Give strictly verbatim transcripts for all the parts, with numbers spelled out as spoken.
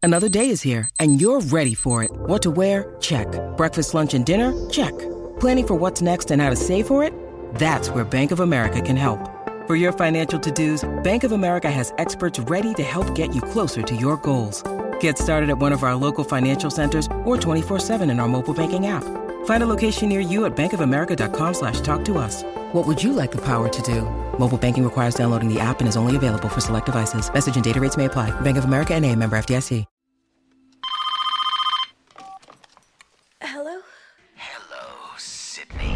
Another day is here, and you're ready for it. What to wear? Check. Breakfast, lunch, and dinner? Check. Planning for what's next and how to save for it? That's where Bank of America can help. For your financial to-dos, Bank of America has experts ready to help get you closer to your goals. Get started at one of our local financial centers or twenty-four seven in our mobile banking app. Find a location near you at bankofamerica.com slash talk to us. What would you like the power to do? Mobile banking requires downloading the app and is only available for select devices. Message and data rates may apply. Bank of America N A, member F D I C. Hello? Hello, Sydney.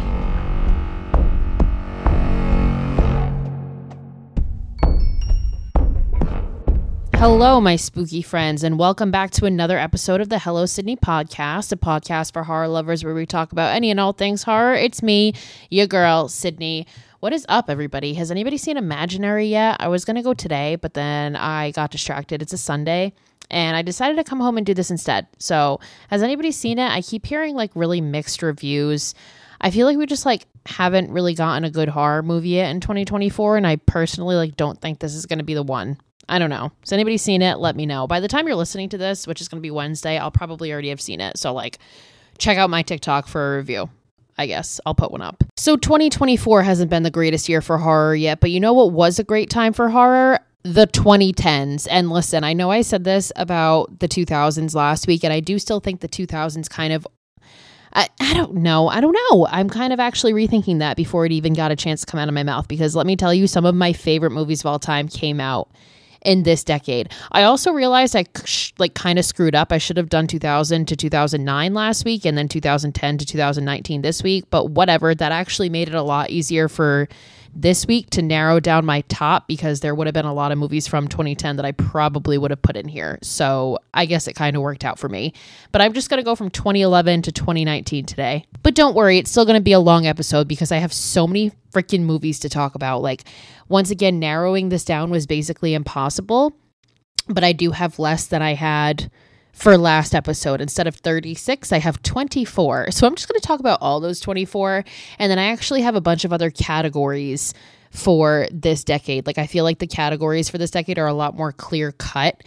Hello, my spooky friends, and welcome back to another episode of the Hello Sydney podcast, a podcast for horror lovers where we talk about any and all things horror. It's me, your girl, Sydney. What is up, everybody? Has anybody seen Imaginary yet? I was going to go today, but then I got distracted. It's a Sunday, and I decided to come home and do this instead. So, has anybody seen it? I keep hearing, like, really mixed reviews. I feel like we just, like, haven't really gotten a good horror movie yet in twenty twenty-four, and I personally, like, don't think this is going to be the one. I don't know. Has anybody seen it? Let me know. By the time you're listening to this, which is going to be Wednesday, I'll probably already have seen it. So, like, check out my TikTok for a review. I guess I'll put one up. So twenty twenty-four hasn't been the greatest year for horror yet, but you know what was a great time for horror? The twenty tens. And listen, I know I said this about the two thousands last week, and I do still think the two thousands kind of, I, I don't know. I don't know. I'm kind of actually rethinking that before it even got a chance to come out of my mouth, because let me tell you, some of my favorite movies of all time came out in this decade. I also realized I like kind of screwed up. I should have done two thousand to two thousand nine last week and then two thousand ten to two thousand nineteen this week, but whatever. That actually made it a lot easier for this week to narrow down my top, because there would have been a lot of movies from twenty ten that I probably would have put in here. So I guess it kind of worked out for me. But I'm just going to go from twenty eleven to twenty nineteen today. But don't worry, it's still going to be a long episode because I have so many freaking movies to talk about. Like, once again, narrowing this down was basically impossible, but I do have less than I had for last episode. Instead of thirty-six, I have twenty-four. So I'm just going to talk about all those twenty-four. And then I actually have a bunch of other categories for this decade. Like, I feel like the categories for this decade are a lot more clear cut.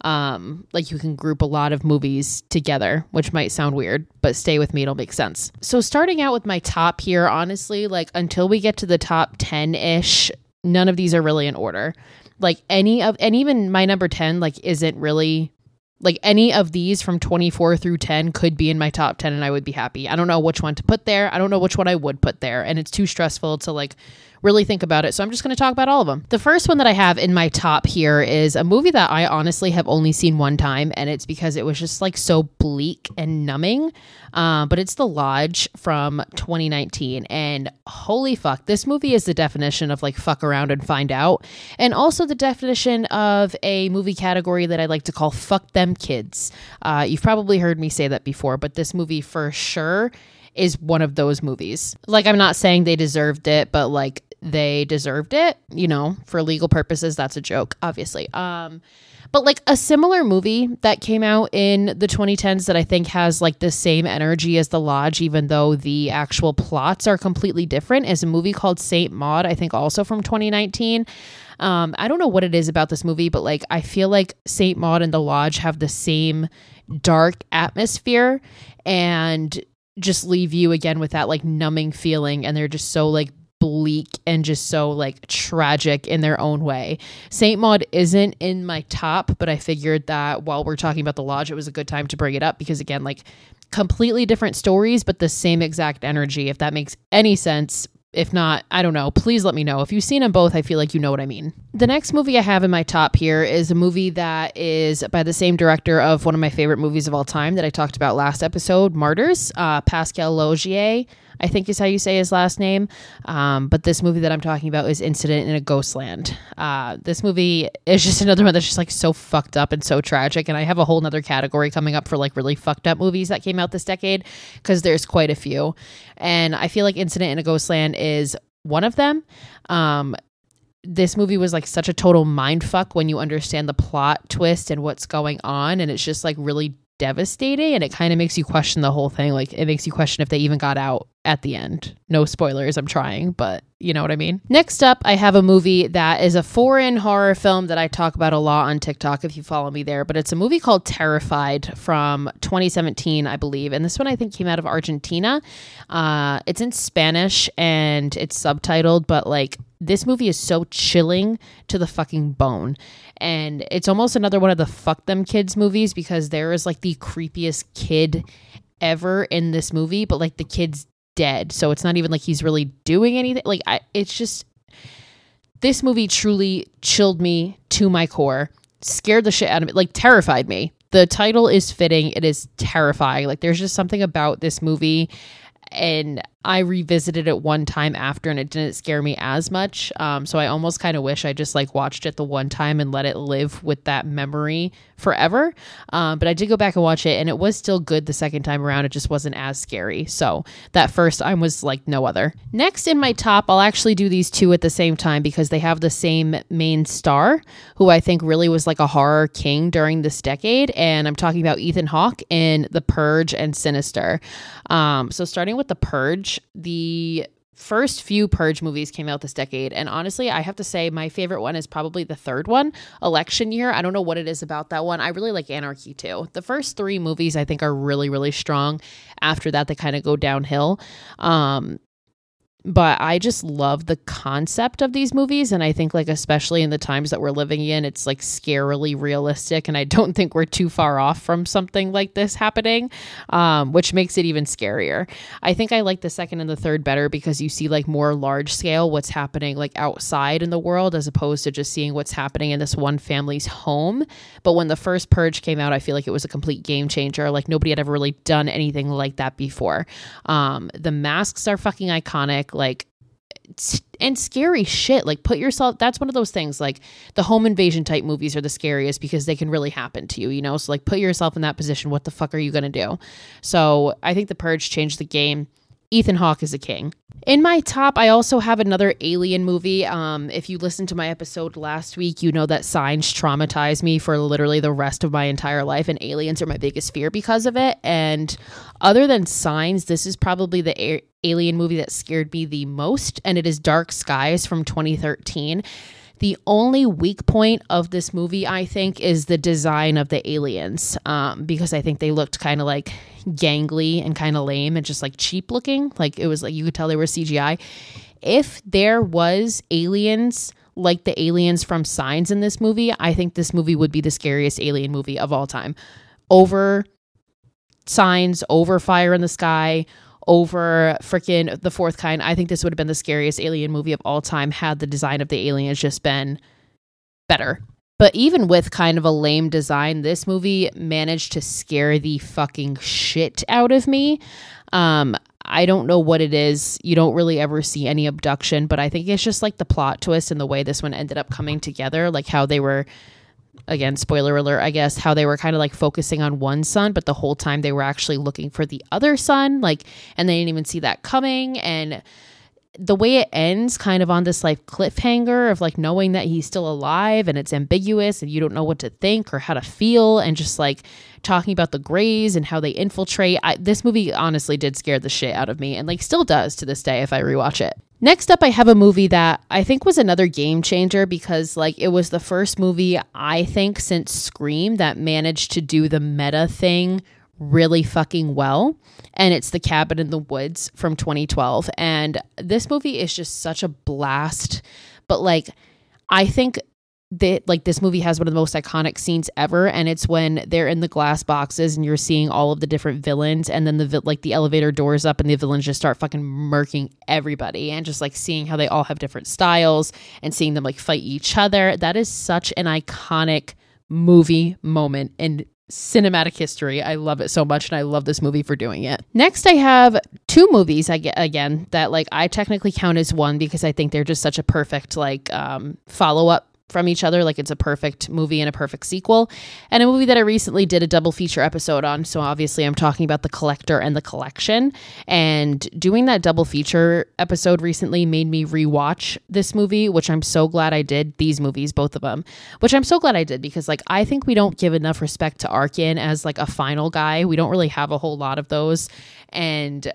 Um, like, you can group a lot of movies together, which might sound weird, but stay with me, it'll make sense. So starting out with my top here, honestly, like, until we get to the top ten-ish, none of these are really in order. Like, any of, and even my number ten, like, isn't really, like, any of these from twenty-four through ten could be in my top ten and I would be happy. I don't know which one to put there. I don't know which one I would put there. And it's too stressful to, like, really think about it. So I'm just going to talk about all of them. The first one that I have in my top here is a movie that I honestly have only seen one time, and it's because it was just, like, so bleak and numbing. Uh, but it's The Lodge from twenty nineteen. And holy fuck, this movie is the definition of, like, fuck around and find out. And also the definition of a movie category that I like to call fuck them kids. Uh, you've probably heard me say that before, but this movie for sure is one of those movies. Like, I'm not saying they deserved it, but, like, they deserved it, you know, for legal purposes. That's a joke, obviously. Um, but, like, a similar movie that came out in the twenty tens that I think has, like, the same energy as The Lodge, even though the actual plots are completely different, is a movie called Saint Maud, I think also from twenty nineteen. Um, I don't know what it is about this movie, but, like, I feel like Saint Maud and The Lodge have the same dark atmosphere and just leave you again with that, like, numbing feeling, and they're just so, like, bleak and just so, like, tragic in their own way. Saint Maud isn't in my top, but I figured that while we're talking about The Lodge, it was a good time to bring it up because, again, like, completely different stories, but the same exact energy, if that makes any sense. If not, I don't know. Please let me know. If you've seen them both, I feel like you know what I mean. The next movie I have in my top here is a movie that is by the same director of one of my favorite movies of all time that I talked about last episode, Martyrs. Uh, Pascal Laugier, I think is how you say his last name. Um, but this movie that I'm talking about is Incident in a Ghostland. Uh, this movie is just another one that's just, like, so fucked up and so tragic. And I have a whole nother category coming up for, like, really fucked up movies that came out this decade, because there's quite a few. And I feel like Incident in a Ghostland is one of them. Um, this movie was, like, such a total mind fuck when you understand the plot twist and what's going on. And it's just, like, really devastating, and it kind of makes you question the whole thing. Like, it makes you question if they even got out at the end. No spoilers, I'm trying, but you know what I mean. Next up, I have a movie that is a foreign horror film that I talk about a lot on TikTok if you follow me there, but it's a movie called Terrified from twenty seventeen, I believe, and this one I think came out of Argentina. Uh, it's in Spanish and it's subtitled, but like, this movie is so chilling to the fucking bone. And it's almost another one of the fuck them kids movies, because there is like the creepiest kid ever in this movie, but like the kid's dead. So it's not even like he's really doing anything. Like, I, it's just, this movie truly chilled me to my core, scared the shit out of me, like terrified me. The title is fitting. It is terrifying. Like, there's just something about this movie, and I revisited it one time after and it didn't scare me as much. Um, so I almost kind of wish I just like watched it the one time and let it live with that memory forever. Um, but I did go back and watch it, and it was still good the second time around. It just wasn't as scary. So that first time was like no other. Next in my top, I'll actually do these two at the same time because they have the same main star, who I think really was like a horror king during this decade. And I'm talking about Ethan Hawke in The Purge and Sinister. Um, so starting with The Purge, the first few Purge movies came out this decade, and honestly, I have to say my favorite one is probably the third one, Election Year. I don't know what it is about that one. I really like Anarchy too. The first three movies I think are really, really strong. After that, they kind of go downhill. Um, But I just love the concept of these movies. And I think, like, especially in the times that we're living in, it's like scarily realistic. And I don't think we're too far off from something like this happening, um, which makes it even scarier. I think I like the second and the third better because you see like more large scale what's happening like outside in the world, as opposed to just seeing what's happening in this one family's home. But when the first Purge came out, I feel like it was a complete game changer. Like, nobody had ever really done anything like that before. Um, the masks are fucking iconic. Like, and scary shit. Like, put yourself, that's one of those things, like the home invasion type movies are the scariest because they can really happen to you, you know? So like, put yourself in that position. What the fuck are you going to do? So I think The Purge changed the game. Ethan Hawke is a king. In my top, I also have another Alien movie. Um, if you listened to my episode last week, you know that Signs traumatized me for literally the rest of my entire life, and aliens are my biggest fear because of it. And other than Signs, this is probably the a- alien movie that scared me the most, and it is Dark Skies from twenty thirteen. The only weak point of this movie, I think, is the design of the aliens, um, because I think they looked kind of like gangly and kind of lame and just like cheap looking. Like, it was like you could tell they were C G I. If there was aliens like the aliens from Signs in this movie, I think this movie would be the scariest alien movie of all time. Over Signs, over Fire in the Sky, over freaking The Fourth Kind. I think this would have been the scariest alien movie of all time had the design of the aliens just been better. But even with kind of a lame design, this movie managed to scare the fucking shit out of me. Um, I don't know what it is. You don't really ever see any abduction, but I think it's just like the plot twist and the way this one ended up coming together, like how they were, again, spoiler alert, I guess, how they were kind of like focusing on one son, but the whole time they were actually looking for the other son, like, and they didn't even see that coming. And the way it ends kind of on this like cliffhanger of like knowing that he's still alive, and it's ambiguous and you don't know what to think or how to feel, and just like talking about the Greys and how they infiltrate. I, this movie honestly did scare the shit out of me, and like still does to this day if I rewatch it. Next up, I have a movie that I think was another game changer because like it was the first movie I think since Scream that managed to do the meta thing really fucking well. And it's The Cabin in the Woods from twenty twelve. And this movie is just such a blast. But like, I think that like this movie has one of the most iconic scenes ever, and it's when they're in the glass boxes and you're seeing all of the different villains, and then the vi- like the elevator doors up and the villains just start fucking murking everybody, and just like seeing how they all have different styles and seeing them like fight each other. That is such an iconic movie moment in cinematic history. I love it so much, and I love this movie for doing it. Next, I have two movies I get again that like I technically count as one because I think they're just such a perfect like um follow-up from each other. Like it's a perfect movie and a perfect sequel, and a movie that I recently did a double feature episode on. So obviously I'm talking about The Collector and The Collection, and doing that double feature episode recently made me rewatch this movie, which I'm so glad I did. These movies, both of them, which I'm so glad I did, because like I think we don't give enough respect to Arkin as like a final guy. We don't really have a whole lot of those, and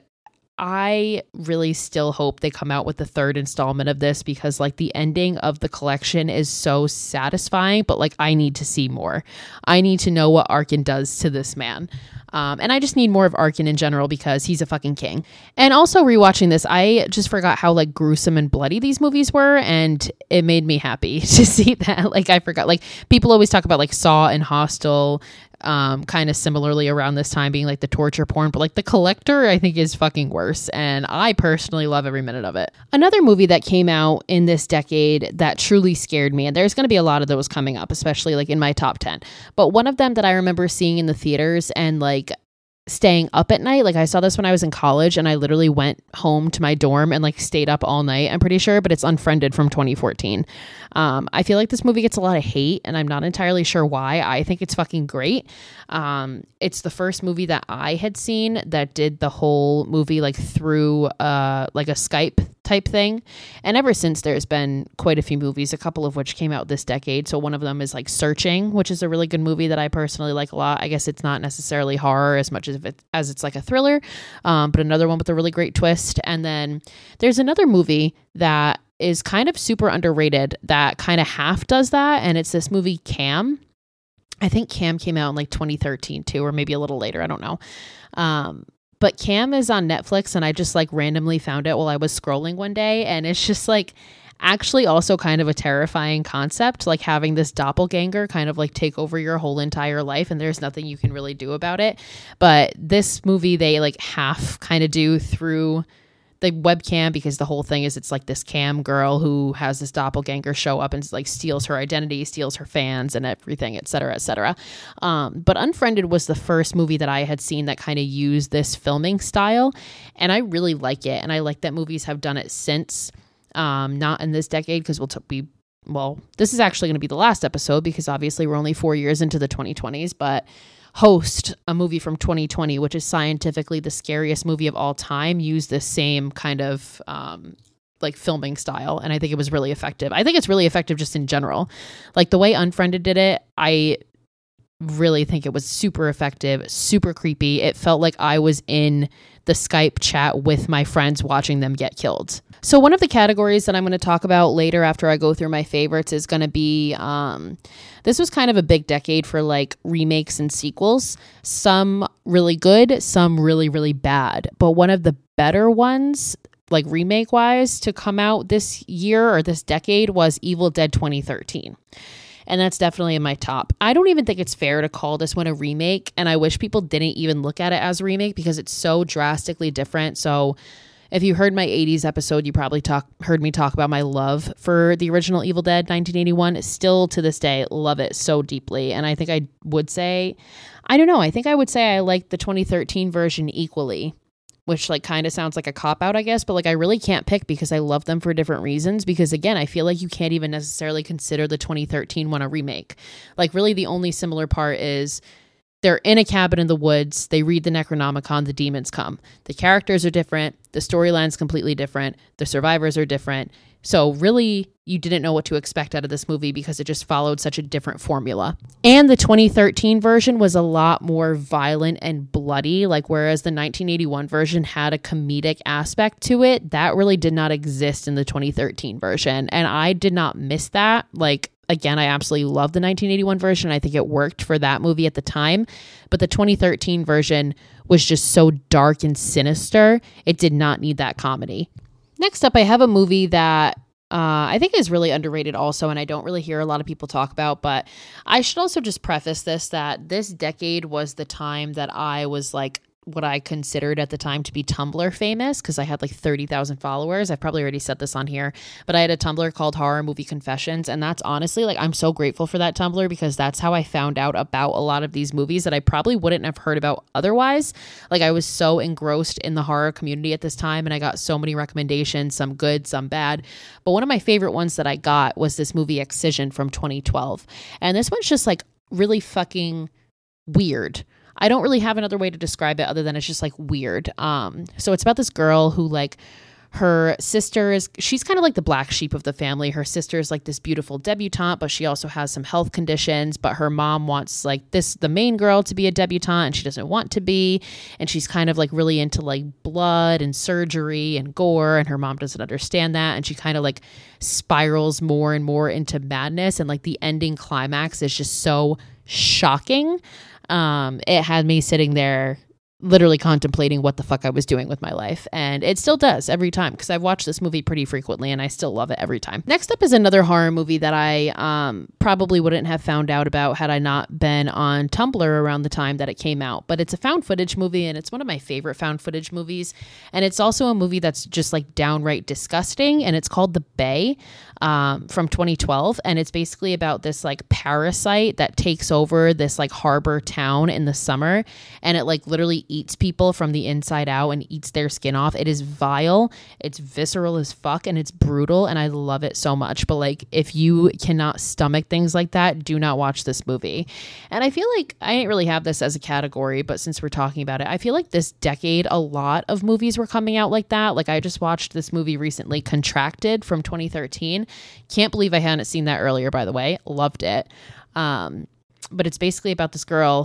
I really still hope they come out with the third installment of this, because like the ending of The Collection is so satisfying, but like I need to see more. I need to know what Arkin does to this man. Um, and I just need more of Arkin in general, because he's a fucking king. And also rewatching this, I just forgot how like gruesome and bloody these movies were, and it made me happy to see that. Like I forgot, like people always talk about like Saw and Hostel, um, kind of similarly around this time being like the torture porn, but like The Collector I think is fucking worse, and I personally love every minute of it. Another movie that came out in this decade that truly scared me, and there's going to be a lot of those coming up, especially like in my top ten, but one of them that I remember seeing in the theaters and like staying up at night. Like I saw this when I was in college, and I literally went home to my dorm and like stayed up all night, I'm pretty sure, but it's Unfriended from twenty fourteen. Um, I feel like this movie gets a lot of hate, and I'm not entirely sure why. I think it's fucking great. Um, it's the first movie that I had seen that did the whole movie like through uh, like a Skype type thing. And ever since, there's been quite a few movies, a couple of which came out this decade. So one of them is like Searching, which is a really good movie that I personally like a lot. I guess it's not necessarily horror as much as it, as it's like a thriller, um, but another one with a really great twist. And then there's another movie that is kind of super underrated that kind of half does that. And it's this movie Cam. I think Cam came out in like twenty thirteen too, or maybe a little later. I don't know. Um, But Cam is on Netflix, and I just like randomly found it while I was scrolling one day. And it's just like actually also kind of a terrifying concept, like having this doppelganger kind of like take over your whole entire life, and there's nothing you can really do about it. But this movie, they like half kind of do through the webcam, because the whole thing is it's like this Cam girl who has this doppelganger show up and like steals her identity, steals her fans and everything, et cetera, et cetera. Um, but Unfriended was the first movie that I had seen that kind of used this filming style, and I really like it. And I like that movies have done it since, um, not in this decade, because we'll t- be, well, this is actually going to be the last episode, because obviously we're only four years into the twenty twenties, but Host, a movie from twenty twenty, which is scientifically the scariest movie of all time, used the same kind of um, like filming style. And I think it was really effective. I think it's really effective just in general. Like the way Unfriended did it, I really think it was super effective, super creepy. It felt like I was in the Skype chat with my friends watching them get killed. So one of the categories that I'm going to talk about later after I go through my favorites is going to be, um, this was kind of a big decade for like remakes and sequels. Some really good, some really, really bad. But one of the better ones, like remake wise, to come out this year or this decade was Evil Dead twenty thirteen. And that's definitely in my top. I don't even think it's fair to call this one a remake. And I wish people didn't even look at it as a remake, because it's so drastically different. So if you heard my eighties episode, you probably talk heard me talk about my love for the original Evil Dead nineteen eighty-one. Still to this day, love it so deeply. And I think I would say, I don't know, I think I would say I like the twenty thirteen version equally, which like kind of sounds like a cop-out, I guess, but like I really can't pick, because I love them for different reasons. Because again, I feel like you can't even necessarily consider the twenty thirteen one a remake. Like really the only similar part is they're in a cabin in the woods, they read the Necronomicon, the demons come. The characters are different, the storyline's completely different, the survivors are different. So really, you didn't know what to expect out of this movie, because it just followed such a different formula. And the twenty thirteen version was a lot more violent and bloody, like whereas the nineteen eighty-one version had a comedic aspect to it, that really did not exist in the twenty thirteen version. And I did not miss that. Like, again, I absolutely love the nineteen eighty-one version. I think it worked for that movie at the time. But the twenty thirteen version was just so dark and sinister, it did not need that comedy. Next up, I have a movie that uh, I think is really underrated also, and I don't really hear a lot of people talk about, but I should also just preface this, that this decade was the time that I was like what I considered at the time to be Tumblr famous because I had like thirty thousand followers. I've probably already said this on here, but I had a Tumblr called Horror Movie Confessions. And that's honestly like, I'm so grateful for that Tumblr because that's how I found out about a lot of these movies that I probably wouldn't have heard about otherwise. Like I was so engrossed in the horror community at this time and I got so many recommendations, some good, some bad. But one of my favorite ones that I got was this movie Excision from twenty twelve. And this one's just like really fucking weird. I don't really have another way to describe it other than it's just like weird. Um, so it's about this girl who like her sister is, she's kind of like the black sheep of the family. Her sister is like this beautiful debutante, but she also has some health conditions, but her mom wants like this, the main girl to be a debutante and she doesn't want to be. And she's kind of like really into like blood and surgery and gore. And her mom doesn't understand that. And she kind of like spirals more and more into madness. And like the ending climax is just so shocking. Um, it had me sitting there literally contemplating what the fuck I was doing with my life. And it still does every time because I've watched this movie pretty frequently and I still love it every time. Next up is another horror movie that I um, probably wouldn't have found out about had I not been on Tumblr around the time that it came out. But it's a found footage movie and it's one of my favorite found footage movies. And it's also a movie that's just like downright disgusting. And it's called The Bay. Um, from twenty twelve, and it's basically about this like parasite that takes over this like harbor town in the summer, and it like literally eats people from the inside out and eats their skin off. It is vile, it's visceral as fuck, and it's brutal, and I love it so much. But like, if you cannot stomach things like that, do not watch this movie. And I feel like I didn't really have this as a category, but since we're talking about it, I feel like this decade a lot of movies were coming out like that. Like I just watched this movie recently, Contracted from twenty thirteen. Can't believe I hadn't seen that earlier, by the way. Loved it. Um, but it's basically about this girl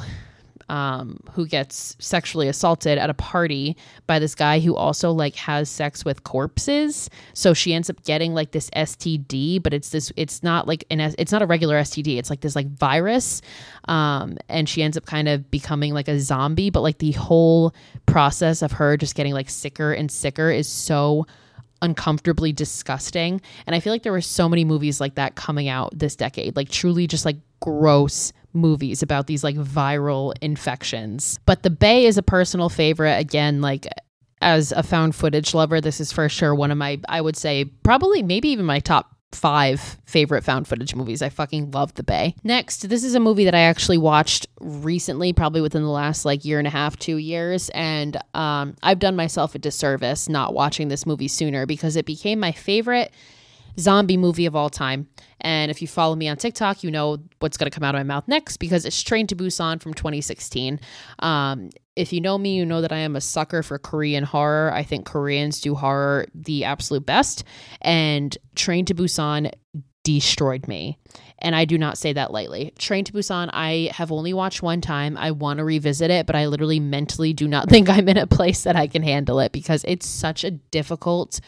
um, who gets sexually assaulted at a party by this guy who also like has sex with corpses. So she ends up getting like this S T D, but it's this, it's not like an, it's not a regular S T D. It's like this like virus. Um, and she ends up kind of becoming like a zombie, but like the whole process of her just getting like sicker and sicker is so uncomfortably disgusting. And I feel like there were so many movies like that coming out this decade, like truly just like gross movies about these like viral infections. But The Bay is a personal favorite. Again, like as a found footage lover, this is for sure one of my, I would say probably maybe even my top five favorite found footage movies. I fucking love The Bay. Next, this is a movie that I actually watched recently, probably within the last like year and a half, two years. And um, I've done myself a disservice not watching this movie sooner because it became my favorite zombie movie of all time. And if you follow me on TikTok, you know what's going to come out of my mouth next because it's Train to Busan from twenty sixteen. Um, if you know me, you know that I am a sucker for Korean horror. I think Koreans do horror the absolute best. And Train to Busan destroyed me. And I do not say that lightly. Train to Busan, I have only watched one time. I want to revisit it, but I literally mentally do not think I'm in a place that I can handle it because it's such a difficult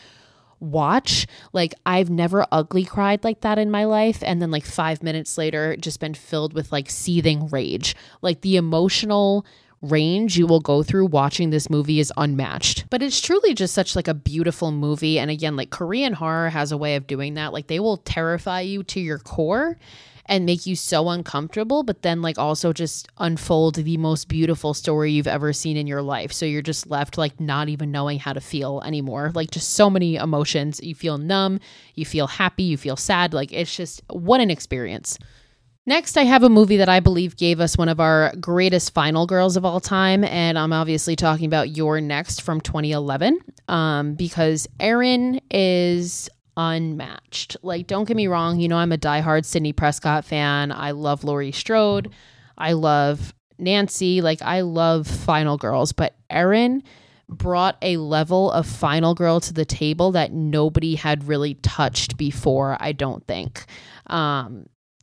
watch. Like I've never ugly cried like that in my life, and then like five minutes later just been filled with like seething rage. Like the emotional range you will go through watching this movie is unmatched. But it's truly just such like a beautiful movie. And again, like Korean horror has a way of doing that. Like they will terrify you to your core and make you so uncomfortable, but then like also just unfold the most beautiful story you've ever seen in your life. So you're just left like not even knowing how to feel anymore. Like just so many emotions. You feel numb, you feel happy, you feel sad. Like it's just what an experience. Next, I have a movie that I believe gave us one of our greatest final girls of all time. And I'm obviously talking about You're Next from twenty eleven um, because Erin is unmatched. Like, don't get me wrong. You know, I'm a diehard Sidney Prescott fan. I love Laurie Strode. I love Nancy. Like, I love Final Girls. But Erin brought a level of Final Girl to the table that nobody had really touched before, I don't think. Um,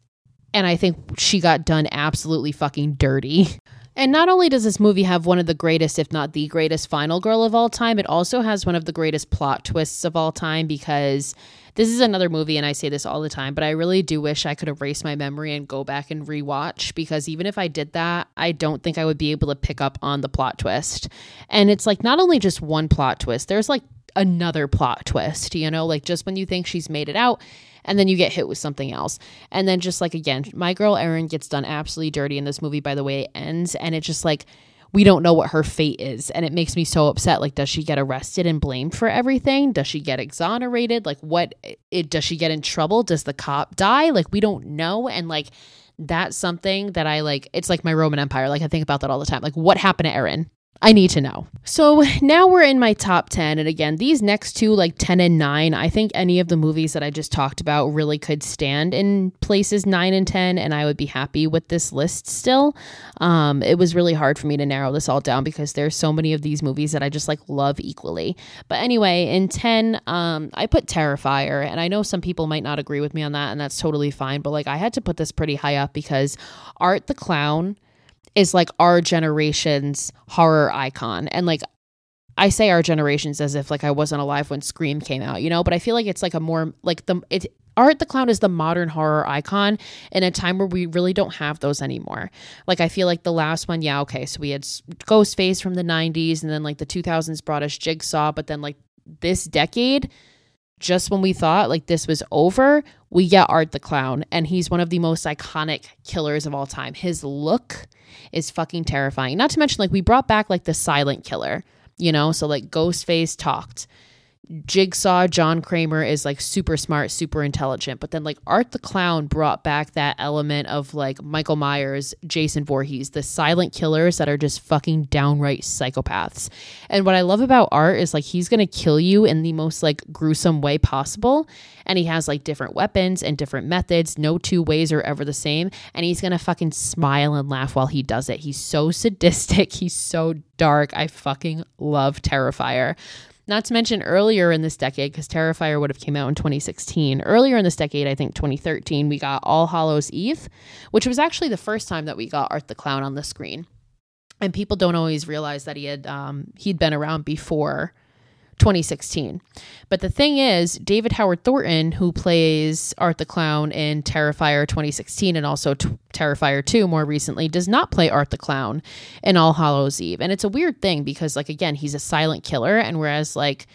and I think she got done absolutely fucking dirty. And not only does this movie have one of the greatest, if not the greatest final girl of all time, it also has one of the greatest plot twists of all time because this is another movie, and I say this all the time, but I really do wish I could erase my memory and go back and rewatch because even if I did that, I don't think I would be able to pick up on the plot twist. And it's like not only just one plot twist, there's like another plot twist, you know, like just when you think she's made it out, and then you get hit with something else. And then just like, again, my girl Erin gets done absolutely dirty in this movie by the way it ends. And it's just like we don't know what her fate is. And it makes me so upset. Like, does she get arrested and blamed for everything? Does she get exonerated? Like, what, it, does she get in trouble? Does the cop die? Like, we don't know. And like, that's something that I like, it's like my Roman Empire. Like, I think about that all the time. Like, what happened to Erin? I need to know. So now we're in my top ten. And again, these next two, like ten and nine, I think any of the movies that I just talked about really could stand in places nine and ten. And I would be happy with this list still. Um, it was really hard for me to narrow this all down because there's so many of these movies that I just like love equally. But anyway, in ten, um, I put Terrifier. And I know some people might not agree with me on that. And that's totally fine. But like, I had to put this pretty high up because Art the Clown is like our generation's horror icon. And like, I say our generation's as if like I wasn't alive when Scream came out, you know, but I feel like it's like a more like the, it, Art the Clown is the modern horror icon in a time where we really don't have those anymore. Like, I feel like the last one, yeah, okay, so we had Ghostface from the nineties, and then like the two thousands brought us Jigsaw, but then like this decade, just when we thought like this was over, we get Art the Clown, and he's one of the most iconic killers of all time. His look is fucking terrifying. Not to mention, like, we brought back like the silent killer, you know, so like Ghostface talked. Jigsaw, John Kramer, is like super smart, super intelligent. But then like Art the Clown brought back that element of like Michael Myers, Jason Voorhees, the silent killers that are just fucking downright psychopaths. And what I love about Art is like he's going to kill you in the most like gruesome way possible. And he has like different weapons and different methods. No two ways are ever the same. And he's going to fucking smile and laugh while he does it. He's so sadistic. He's so dark. I fucking love Terrifier. Not to mention earlier in this decade, because Terrifier would have came out in twenty sixteen. Earlier in this decade, I think twenty thirteen, we got All Hallows Eve, which was actually the first time that we got Art the Clown on the screen. And people don't always realize that he had um, he'd been around before twenty sixteen. But the thing is, David Howard Thornton, who plays Art the Clown in Terrifier twenty sixteen and also t- Terrifier two more recently, does not play Art the Clown in All Hallows Eve. And it's a weird thing because, like, again, he's a silent killer. And whereas, like,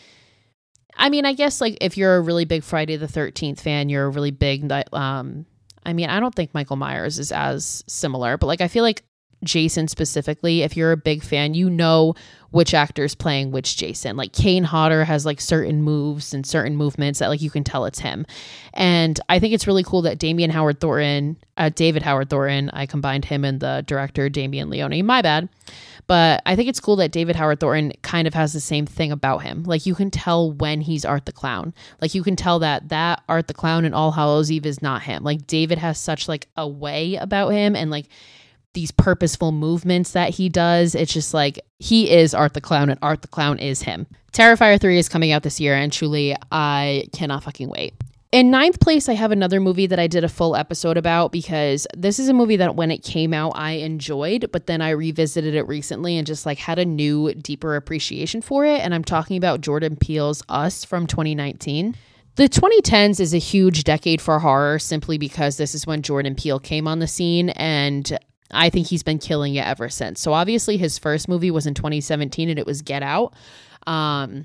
I mean, I guess, like, if you're a really big Friday the thirteenth fan, you're a really big, um, I mean, I don't think Michael Myers is as similar, but, like, I feel like Jason specifically, if you're a big fan, you know which actor's playing which Jason. Like Kane Hodder has like certain moves and certain movements that like you can tell it's him. And I think it's really cool that Damien Howard Thornton, uh, David Howard Thornton, I combined him and the director Damien Leone, my bad. But I think it's cool that David Howard Thornton kind of has the same thing about him. Like you can tell when he's Art the Clown. Like you can tell that that Art the Clown in All Hallows Eve is not him. Like David has such like a way about him and like these purposeful movements that he does. It's just like he is Art the Clown and Art the Clown is him. Terrifier three is coming out this year and truly I cannot fucking wait. In ninth place, I have another movie that I did a full episode about because this is a movie that when it came out, I enjoyed, but then I revisited it recently and just like had a new, deeper appreciation for it. And I'm talking about Jordan Peele's Us from twenty nineteen. The twenty tens is a huge decade for horror simply because this is when Jordan Peele came on the scene and I think he's been killing it ever since. So obviously his first movie was in twenty seventeen and it was Get Out. Um,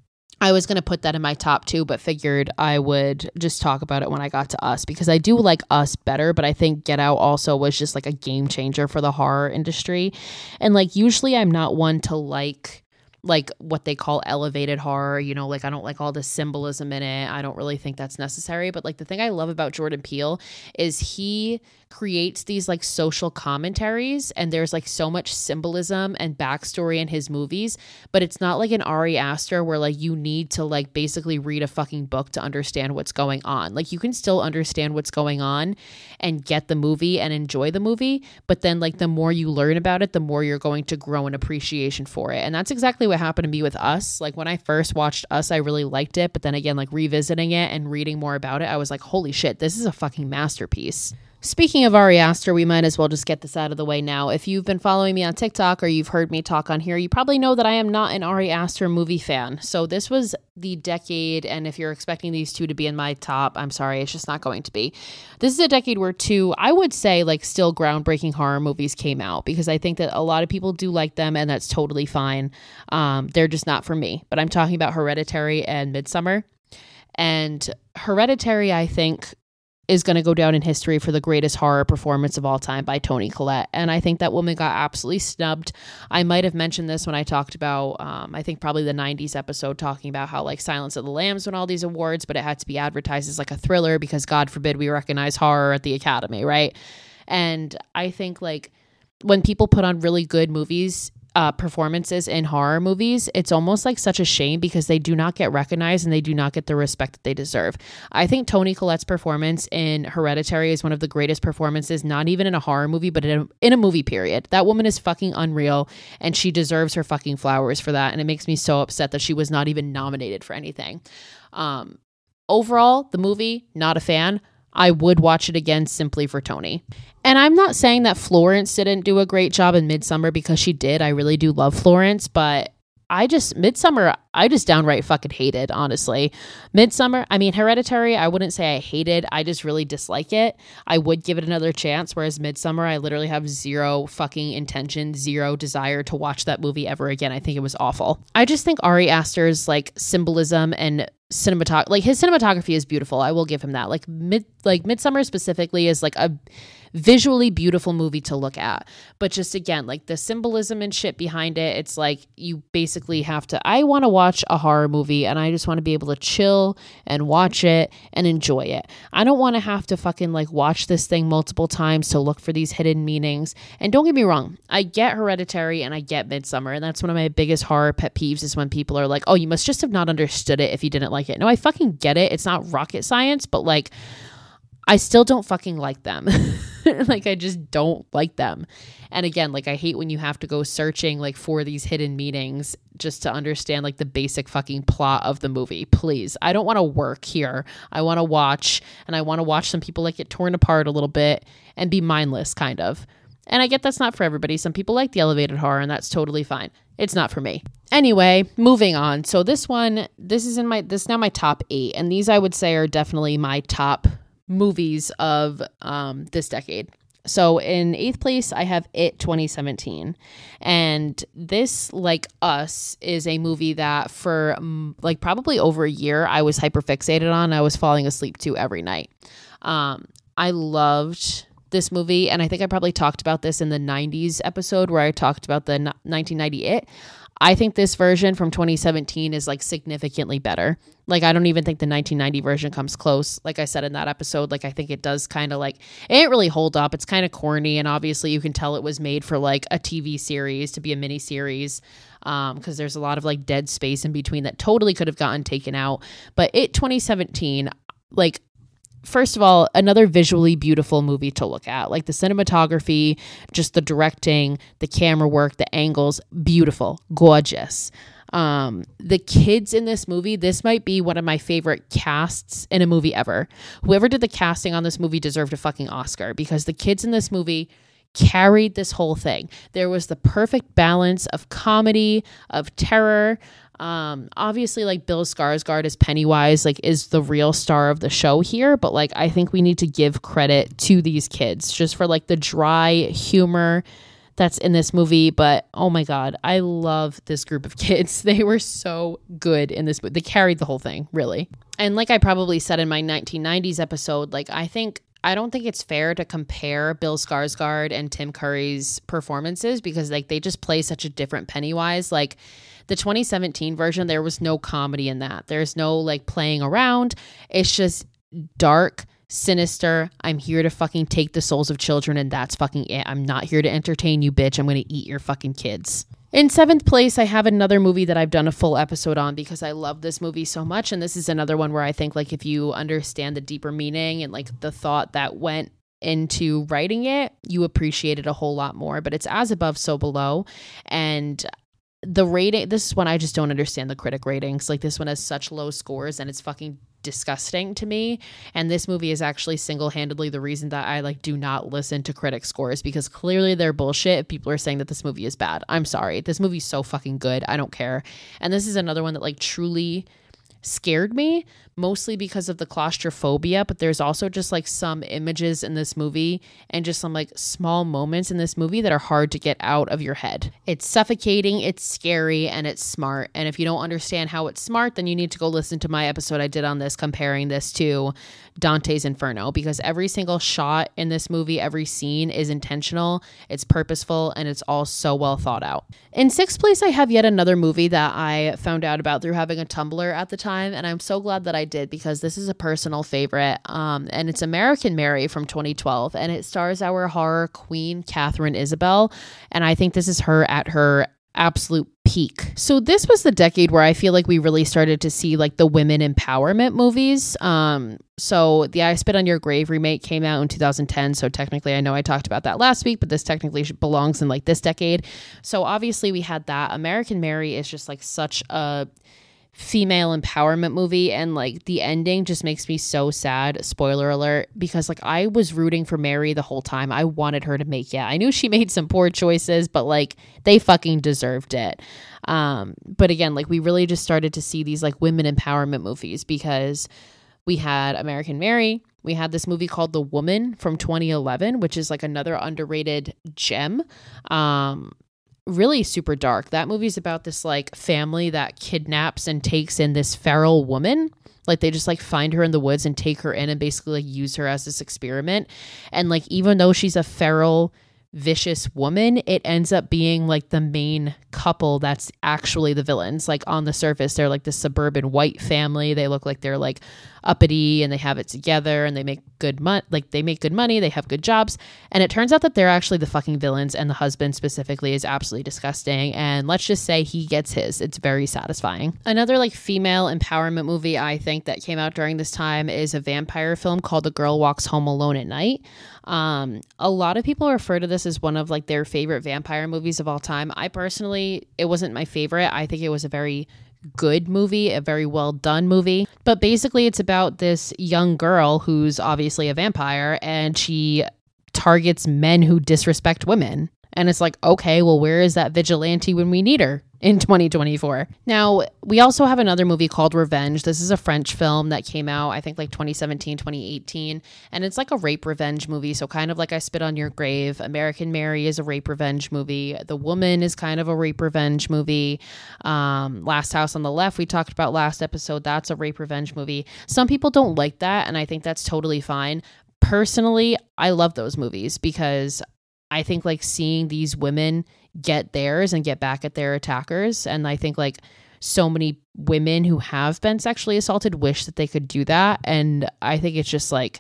I was going to put that in my top two, but figured I would just talk about it when I got to Us because I do like Us better, but I think Get Out also was just like a game changer for the horror industry. And like usually I'm not one to like like what they call elevated horror, you know, like I don't like all the symbolism in it. I don't really think that's necessary. But like the thing I love about Jordan Peele is he creates these like social commentaries and there's like so much symbolism and backstory in his movies, but it's not like an Ari Aster where like you need to like basically read a fucking book to understand what's going on. Like you can still understand what's going on and get the movie and enjoy the movie, but then like the more you learn about it, the more you're going to grow an appreciation for it. And that's exactly what happened to me with Us. Like when I first watched Us, I really liked it, but then again, like revisiting it and reading more about it, I was like, holy shit, this is a fucking masterpiece. Speaking of Ari Aster, we might as well just get this out of the way now. If you've been following me on TikTok or you've heard me talk on here, you probably know that I am not an Ari Aster movie fan. So this was the decade, and if you're expecting these two to be in my top, I'm sorry, it's just not going to be. This is a decade where two, I would say, like still groundbreaking horror movies came out because I think that a lot of people do like them, and that's totally fine. Um, they're just not for me. But I'm talking about Hereditary and Midsommar. And Hereditary, I think, is going to go down in history for the greatest horror performance of all time by Toni Collette. And I think that woman got absolutely snubbed. I might have mentioned this when I talked about, um, I think probably the nineties episode, talking about how like Silence of the Lambs won all these awards, but it had to be advertised as like a thriller because God forbid we recognize horror at the Academy, right? And I think like when people put on really good movies, Uh, performances in horror movies, it's almost like such a shame because they do not get recognized and they do not get the respect that they deserve. I think Toni Collette's performance in Hereditary is one of the greatest performances, not even in a horror movie, but in a, in a movie period. That woman is fucking unreal and she deserves her fucking flowers for that. And it makes me so upset that she was not even nominated for anything. Um, overall, the movie, not a fan. I would watch it again simply for Toni. And I'm not saying that Florence didn't do a great job in Midsommar because she did. I really do love Florence, but I just, Midsommar, I just downright fucking hated, honestly. Midsommar, I mean, Hereditary, I wouldn't say I hated. I just really dislike it. I would give it another chance, whereas Midsommar, I literally have zero fucking intention, zero desire to watch that movie ever again. I think it was awful. I just think Ari Aster's like symbolism and cinematography, like his cinematography is beautiful. I will give him that. Like mid, like Midsommar specifically is like a visually beautiful movie to look at. But just again, like the symbolism and shit behind it, it's like you basically have to, I want to watch a horror movie and I just want to be able to chill and watch it and enjoy it. I don't want to have to fucking like watch this thing multiple times to look for these hidden meanings. And don't get me wrong, I get Hereditary and I get Midsommar, and that's one of my biggest horror pet peeves is when people are like, oh, you must just have not understood it if you didn't like it. No, I fucking get it. It's not rocket science, but like I still don't fucking like them. Like I just don't like them. And again, like I hate when you have to go searching like for these hidden meanings just to understand like the basic fucking plot of the movie. Please. I don't want to work here. I want to watch, and I want to watch some people like get torn apart a little bit and be mindless kind of. And I get that's not for everybody. Some people like the elevated horror and that's totally fine. It's not for me. Anyway, moving on. So this one, this is in my, this is now my top eight. And these I would say are definitely my top movies of um, this decade. So in eighth place, I have It twenty seventeen. And this, like Us, is a movie that for um, like probably over a year, I was hyperfixated on. I was falling asleep to every night. Um, I loved this movie. And I think I probably talked about this in the nineties episode where I talked about the nineteen ninety It. I think this version from twenty seventeen is like significantly better. Like, I don't even think the nineteen ninety version comes close. Like I said in that episode, like I think it does kind of like, it ain't really hold up. It's kind of corny. And obviously you can tell it was made for like a T V series, to be a mini series. Um, cause there's a lot of like dead space in between that totally could have gotten taken out. But It twenty seventeen, like, first of all, another visually beautiful movie to look at. Like the cinematography, just the directing, the camera work, the angles, beautiful, gorgeous. Um, the kids in this movie, this might be one of my favorite casts in a movie ever. Whoever did the casting on this movie deserved a fucking Oscar because the kids in this movie carried this whole thing. There was the perfect balance of comedy, of terror. Um, obviously like Bill Skarsgård as Pennywise, like is the real star of the show here. But like, I think we need to give credit to these kids just for like the dry humor that's in this movie. But oh my God, I love this group of kids. They were so good in this movie. They carried the whole thing, really. And like I probably said in my nineteen nineties episode, like I think I don't think it's fair to compare Bill Skarsgård and Tim Curry's performances because like they just play such a different Pennywise. Like the twenty seventeen version, there was no comedy in that. There's no like playing around. It's just dark, sinister. I'm here to fucking take the souls of children and that's fucking it. I'm not here to entertain you, bitch. I'm going to eat your fucking kids. In seventh place, I have another movie that I've done a full episode on because I love this movie so much. And this is another one where I think like if you understand the deeper meaning and like the thought that went into writing it, you appreciate it a whole lot more. But it's As Above, So Below. And the rating, this is one I just don't understand the critic ratings. Like this one has such low scores and it's fucking disgusting to me. And this movie is actually single-handedly the reason that I like do not listen to critic scores because clearly they're bullshit if people are saying that this movie is bad. I'm sorry. This movie's so fucking good. I don't care. And this is another one that like truly scared me, mostly because of the claustrophobia, but there's also just like some images in this movie and just some like small moments in this movie that are hard to get out of your head. It's suffocating, it's scary, and it's smart. And if you don't understand how it's smart, then you need to go listen to my episode I did on this, comparing this to Dante's Inferno, because every single shot in this movie, every scene is intentional, it's purposeful, and it's all so well thought out. In sixth place, I have yet another movie that I found out about through having a Tumblr at the time, and I'm so glad that I did, because this is a personal favorite, um, and it's American Mary from twenty twelve, and it stars our horror queen, Katharine Isabelle, and I think this is her at her absolute peak. So this was the decade where I feel like we really started to see like the women empowerment movies. Um, so the I Spit on Your Grave remake came out in two thousand ten. So technically, I know I talked about that last week, but this technically belongs in like this decade. So obviously we had that. American Mary is just like such a female empowerment movie, and like the ending just makes me so sad, spoiler alert, because like I was rooting for Mary the whole time. I wanted her to make it. I knew she made some poor choices, but like they fucking deserved it. Um but again, like we really just started to see these like women empowerment movies, because we had American Mary, we had this movie called The Woman from twenty eleven, which is like another underrated gem. um Really super dark. That movie's about this like family that kidnaps and takes in this feral woman. Like they just like find her in the woods and take her in and basically like use her as this experiment. And like even though she's a feral, vicious woman, it ends up being like the main couple that's actually the villains. Like on the surface, they're like this suburban white family. They look like they're like uppity and they have it together and they make good money. Like they make good money, they have good jobs. And it turns out that they're actually the fucking villains, and the husband specifically is absolutely disgusting. And let's just say he gets his. It's very satisfying. Another like female empowerment movie I think that came out during this time is a vampire film called The Girl Walks Home Alone at Night. Um, a lot of people refer to this as one of like their favorite vampire movies of all time. I personally, it wasn't my favorite. I think it was a very good movie, a very well done movie. But basically it's about this young girl who's obviously a vampire, and she targets men who disrespect women. And it's like, okay, well, where is that vigilante when we need her in twenty twenty-four? Now, we also have another movie called Revenge. This is a French film that came out, I think, like twenty seventeen, twenty eighteen. And it's like a rape revenge movie. So kind of like I Spit on Your Grave. American Mary is a rape revenge movie. The Woman is kind of a rape revenge movie. Um, Last House on the Left, we talked about last episode. That's a rape revenge movie. Some people don't like that, and I think that's totally fine. Personally, I love those movies because I think like seeing these women get theirs and get back at their attackers. And I think like so many women who have been sexually assaulted wish that they could do that. And I think it's just like,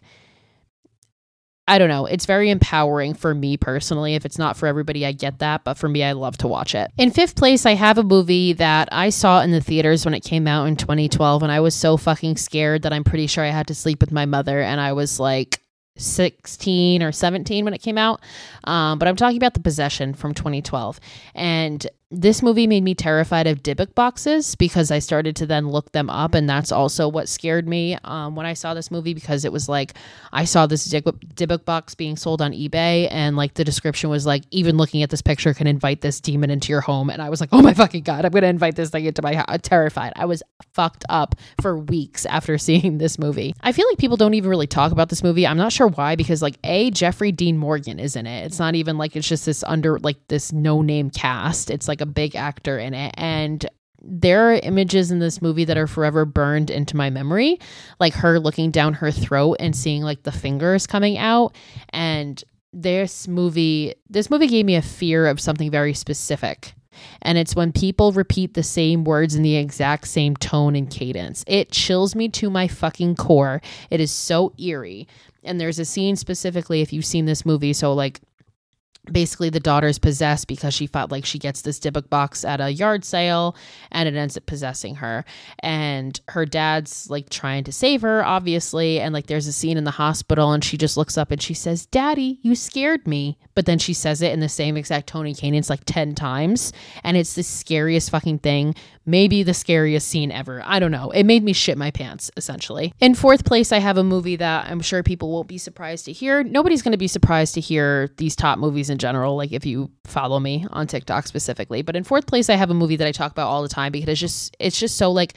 I don't know. It's very empowering for me personally. If it's not for everybody, I get that. But for me, I love to watch it. In fifth place, I have a movie that I saw in the theaters when it came out in twenty twelve. And I was so fucking scared that I'm pretty sure I had to sleep with my mother. And I was like sixteen or seventeen when it came out. Um, but I'm talking about The Possession from twenty twelve. And this movie made me terrified of Dybbuk boxes because I started to then look them up. And that's also what scared me um, when I saw this movie, because it was like, I saw this Dybbuk box being sold on eBay. And like the description was like, even looking at this picture can invite this demon into your home. And I was like, oh my fucking God, I'm going to invite this thing into my house. Terrified. I was fucked up for weeks after seeing this movie. I feel like people don't even really talk about this movie. I'm not sure why, because like A, Jeffrey Dean Morgan is in it. It's not even like it's just this under like this no name cast. It's like a big actor in it, and there are images in this movie that are forever burned into my memory, like her looking down her throat and seeing like the fingers coming out. And this movie this movie gave me a fear of something very specific, and it's when people repeat the same words in the exact same tone and cadence. It chills me to my fucking core. It is so eerie. And there's a scene specifically, if you've seen this movie, so like basically the daughter's possessed because she felt like she gets this Dybbuk box at a yard sale and it ends up possessing her, and her dad's like trying to save her, obviously. And like there's a scene in the hospital and she just looks up and she says, "Daddy, you scared me." But then she says it in the same exact tone and cadence like ten times, and it's the scariest fucking thing. Maybe the scariest scene ever. I don't know. It made me shit my pants, essentially. In fourth place, I have a movie that I'm sure people won't be surprised to hear. Nobody's going to be surprised to hear these top movies in general, like if you follow me on TikTok specifically. But in fourth place, I have a movie that I talk about all the time because it's just it's just so like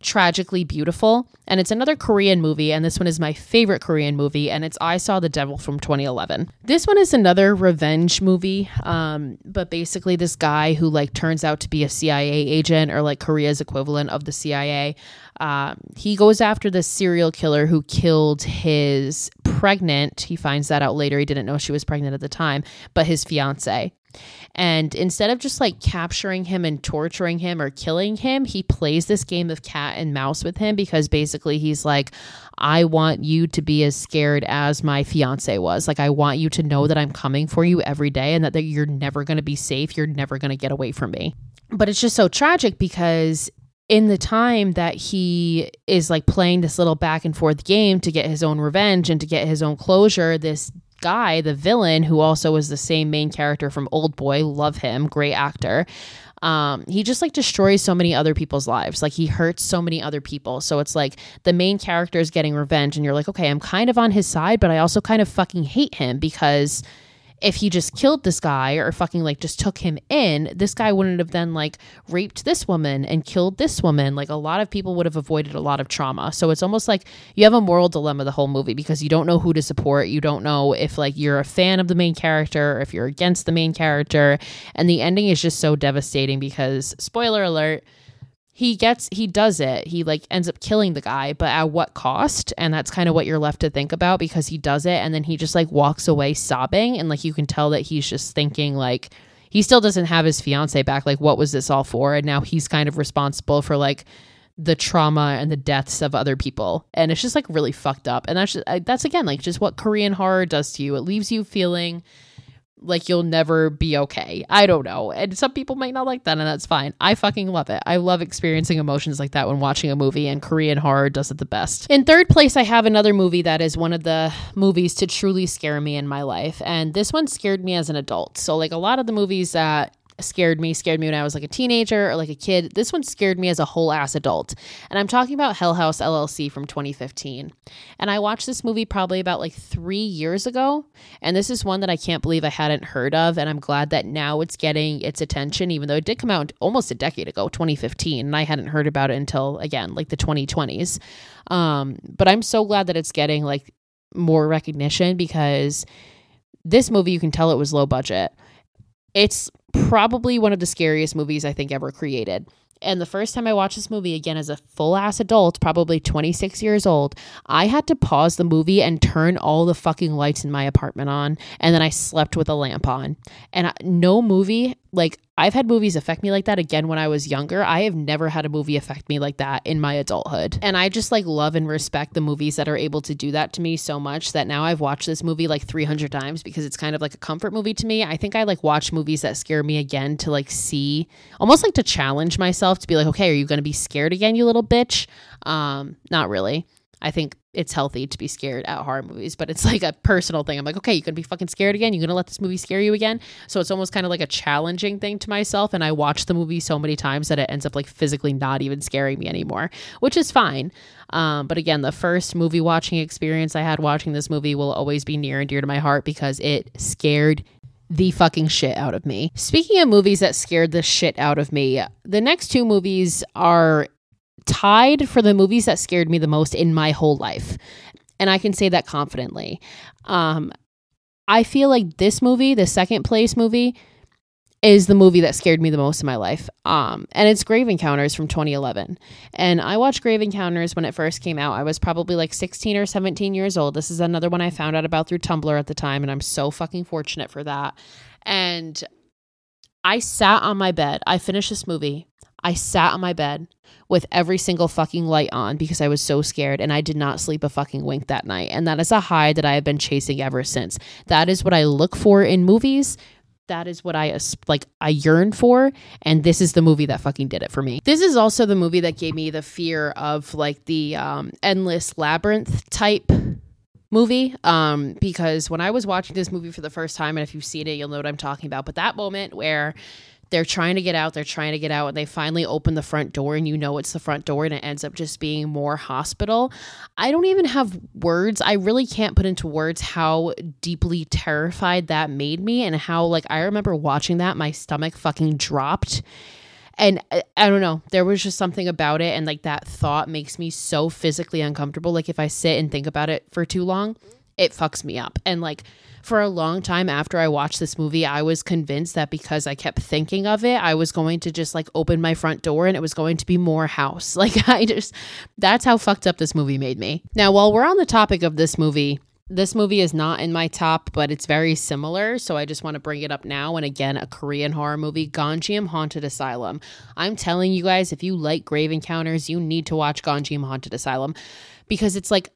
tragically beautiful. And it's another Korean movie, and this one is my favorite Korean movie, and it's I Saw the Devil from twenty eleven. This one is another revenge movie, um, but basically this guy who like turns out to be a C I A agent, or like Korea's equivalent of the C I A, um, he goes after this serial killer who killed his pregnant, he finds that out later, he didn't know she was pregnant at the time, but his fiance. And instead of just like capturing him and torturing him or killing him, he plays this game of cat and mouse with him, because basically he's like, I want you to be as scared as my fiance was. Like, I want you to know that I'm coming for you every day, and that, that you're never going to be safe. You're never going to get away from me. But it's just so tragic, because in the time that he is like playing this little back and forth game to get his own revenge and to get his own closure, this guy, the villain, who also is the same main character from Oldboy, love him, great actor, um he just like destroys so many other people's lives. Like, he hurts so many other people. So it's like the main character is getting revenge, and you're like, okay, I'm kind of on his side, but I also kind of fucking hate him, because if he just killed this guy, or fucking like just took him in, this guy wouldn't have then like raped this woman and killed this woman. Like, a lot of people would have avoided a lot of trauma. So it's almost like you have a moral dilemma the whole movie, because you don't know who to support. You don't know if like you're a fan of the main character, or if you're against the main character. And the ending is just so devastating, because spoiler alert, he gets, he does it. He like ends up killing the guy, but at what cost? And that's kind of what you're left to think about, because he does it and then he just like walks away sobbing. And like, you can tell that he's just thinking like, he still doesn't have his fiance back. Like, what was this all for? And now he's kind of responsible for like the trauma and the deaths of other people. And it's just like really fucked up. And that's just, that's again, like just what Korean horror does to you. It leaves you feeling like you'll never be okay. I don't know. And some people might not like that, and that's fine. I fucking love it. I love experiencing emotions like that when watching a movie, and Korean horror does it the best. In third place, I have another movie that is one of the movies to truly scare me in my life. And this one scared me as an adult. So like a lot of the movies that scared me, scared me when I was like a teenager or like a kid, this one scared me as a whole ass adult. And I'm talking about Hell House L L C from twenty fifteen. And I watched this movie probably about like three years ago. And this is one that I can't believe I hadn't heard of. And I'm glad that now it's getting its attention, even though it did come out almost a decade ago, twenty fifteen. And I hadn't heard about it until, again, like the twenty twenties. Um, but I'm so glad that it's getting like more recognition, because this movie, you can tell it was low budget. It's probably one of the scariest movies I think ever created. And the first time I watched this movie, again, as a full-ass adult, probably twenty-six years old, I had to pause the movie and turn all the fucking lights in my apartment on, and then I slept with a lamp on. And I, no movie, like, I've had movies affect me like that, again, when I was younger. I have never had a movie affect me like that in my adulthood. And I just, like, love and respect the movies that are able to do that to me so much that now I've watched this movie, like, three hundred times, because it's kind of like a comfort movie to me. I think I, like, watch movies that scare me again to, like, see, almost like to challenge myself, to be like, okay, are you going to be scared again, you little bitch? Um, not really. I think it's healthy to be scared at horror movies, but it's like a personal thing. I'm like, okay, you're going to be fucking scared again? You're going to let this movie scare you again? So it's almost kind of like a challenging thing to myself. And I watch the movie so many times that it ends up like physically not even scaring me anymore, which is fine. Um, but again, the first movie watching experience I had watching this movie will always be near and dear to my heart, because it scared the fucking shit out of me. Speaking of movies that scared the shit out of me, the next two movies are tied for the movies that scared me the most in my whole life. And I can say that confidently. Um, I feel like this movie, the second place movie, is the movie that scared me the most in my life. Um, and it's Grave Encounters from twenty eleven. And I watched Grave Encounters when it first came out. I was probably like sixteen or seventeen years old. This is another one I found out about through Tumblr at the time, and I'm so fucking fortunate for that. And I sat on my bed. I finished this movie. I sat on my bed with every single fucking light on because I was so scared, and I did not sleep a fucking wink that night. And that is a high that I have been chasing ever since. That is what I look for in movies. That is what I like I yearn for, and this is the movie that fucking did it for me. This is also the movie that gave me the fear of like the um, Endless Labyrinth type movie, um, because when I was watching this movie for the first time, and if you've seen it, you'll know what I'm talking about, but that moment where they're trying to get out, they're trying to get out, and they finally open the front door, and you know it's the front door, and it ends up just being more hospital. I don't even have words. I really can't put into words how deeply terrified that made me, and how, like, I remember watching that, my stomach fucking dropped. And I, I don't know, there was just something about it. And like that thought makes me so physically uncomfortable. Like if I sit and think about it for too long, it fucks me up. And like for a long time after I watched this movie, I was convinced that because I kept thinking of it, I was going to just like open my front door and it was going to be more house. Like I just, that's how fucked up this movie made me. Now, while we're on the topic of this movie, this movie is not in my top, but it's very similar, so I just want to bring it up now. And again, a Korean horror movie, Gonjiam Haunted Asylum. I'm telling you guys, if you like Grave Encounters, you need to watch Gonjiam Haunted Asylum, because it's like,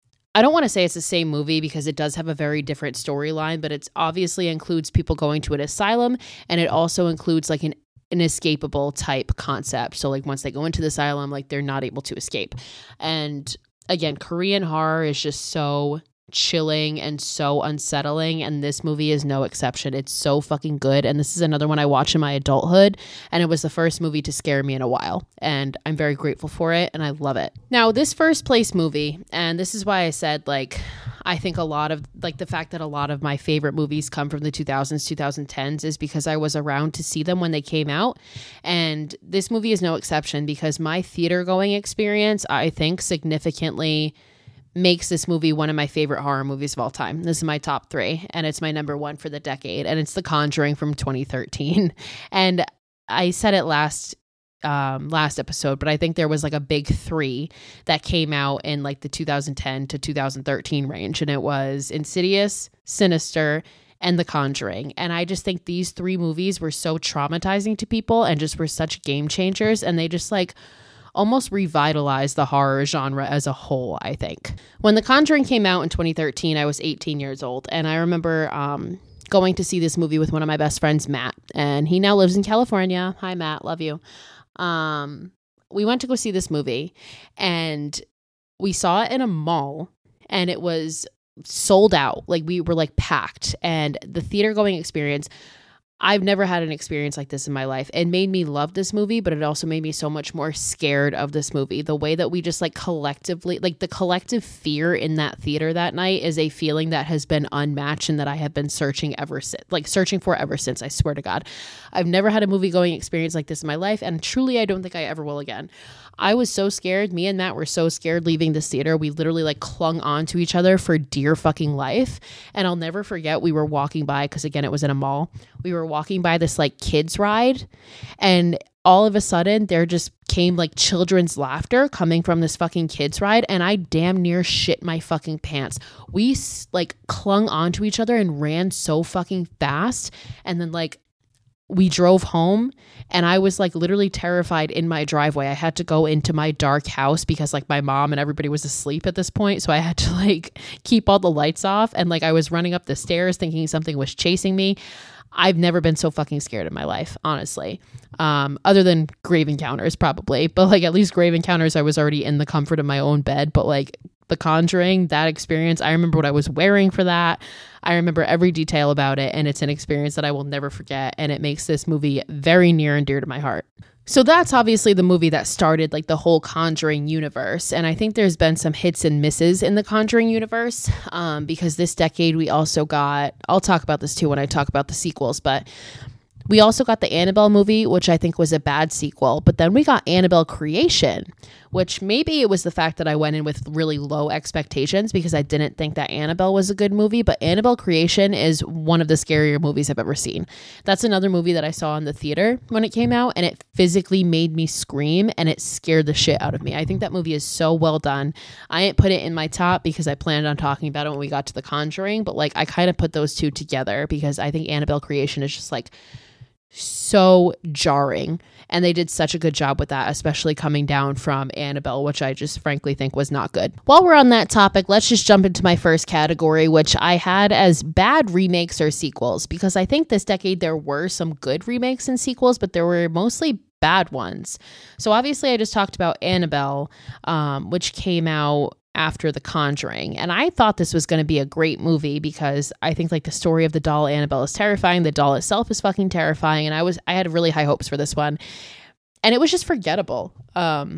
I don't want to say it's the same movie because it does have a very different storyline, but it's obviously includes people going to an asylum, and it also includes like an inescapable type concept. So like once they go into the asylum, like they're not able to escape. And again, Korean horror is just so chilling and so unsettling, and this movie is no exception. It's so fucking good, and this is another one I watched in my adulthood, and it was the first movie to scare me in a while, and I'm very grateful for it, and I love it. Now, this first place movie, and this is why I said like I think a lot of like the fact that a lot of my favorite movies come from the two thousands, twenty tens is because I was around to see them when they came out, and this movie is no exception because my theater going experience, I think, significantly makes this movie one of my favorite horror movies of all time. This is my top three, and it's my number one for the decade, and it's The Conjuring from twenty thirteen. And I said it last um last episode, but I think there was like a big three that came out in like the two thousand ten to two thousand thirteen range, and it was Insidious, Sinister, and The Conjuring. And I just think these three movies were so traumatizing to people and just were such game changers, and they just like almost revitalized the horror genre as a whole, I think. When The Conjuring came out in twenty thirteen, I was eighteen years old, and I remember um, going to see this movie with one of my best friends, Matt, and he now lives in California. Hi, Matt. Love you. Um, we went to go see this movie, and we saw it in a mall, and it was sold out. Like, we were, like, packed, and the theater going experience, I've never had an experience like this in my life. It made me love this movie, but it also made me so much more scared of this movie. The way that we just like collectively, like the collective fear in that theater that night is a feeling that has been unmatched and that I have been searching ever since, like searching for ever since, I swear to God. I've never had a movie going experience like this in my life, and truly I don't think I ever will again. I was so scared. Me and Matt were so scared leaving this theater. We literally like clung on to each other for dear fucking life. And I'll never forget, we were walking by, because again, it was in a mall. We were walking by this like kids ride, and all of a sudden there just came like children's laughter coming from this fucking kids ride, and I damn near shit my fucking pants. We like clung on to each other and ran so fucking fast, and then like we drove home, and I was like literally terrified in my driveway. I had to go into my dark house because like my mom and everybody was asleep at this point. So I had to like keep all the lights off. And like I was running up the stairs thinking something was chasing me. I've never been so fucking scared in my life, honestly. Um, other than Grave Encounters probably, but like at least Grave Encounters, I was already in the comfort of my own bed. But like The Conjuring, that experience, I remember what I was wearing for that. I remember every detail about it, and it's an experience that I will never forget, and it makes this movie very near and dear to my heart. So that's obviously the movie that started like the whole Conjuring universe, and I think there's been some hits and misses in the Conjuring universe, um, because this decade we also got, I'll talk about this too when I talk about the sequels, but we also got the Annabelle movie, which I think was a bad sequel, but then we got Annabelle Creation, which maybe it was the fact that I went in with really low expectations because I didn't think that Annabelle was a good movie, but Annabelle Creation is one of the scarier movies I've ever seen. That's another movie that I saw in the theater when it came out, and it physically made me scream, and it scared the shit out of me. I think that movie is so well done. I didn't put it in my top because I planned on talking about it when we got to The Conjuring, but like I kind of put those two together because I think Annabelle Creation is just like so jarring, and they did such a good job with that, especially coming down from Annabelle, which I just frankly think was not good. While we're on that topic, let's just jump into my first category, which I had as bad remakes or sequels, because I think this decade there were some good remakes and sequels, but there were mostly bad ones. So obviously I just talked about Annabelle, um, which came out after The Conjuring, and I thought this was going to be a great movie because I think like the story of the doll Annabelle is terrifying, the doll itself is fucking terrifying, and I was I had really high hopes for this one, and it was just forgettable. um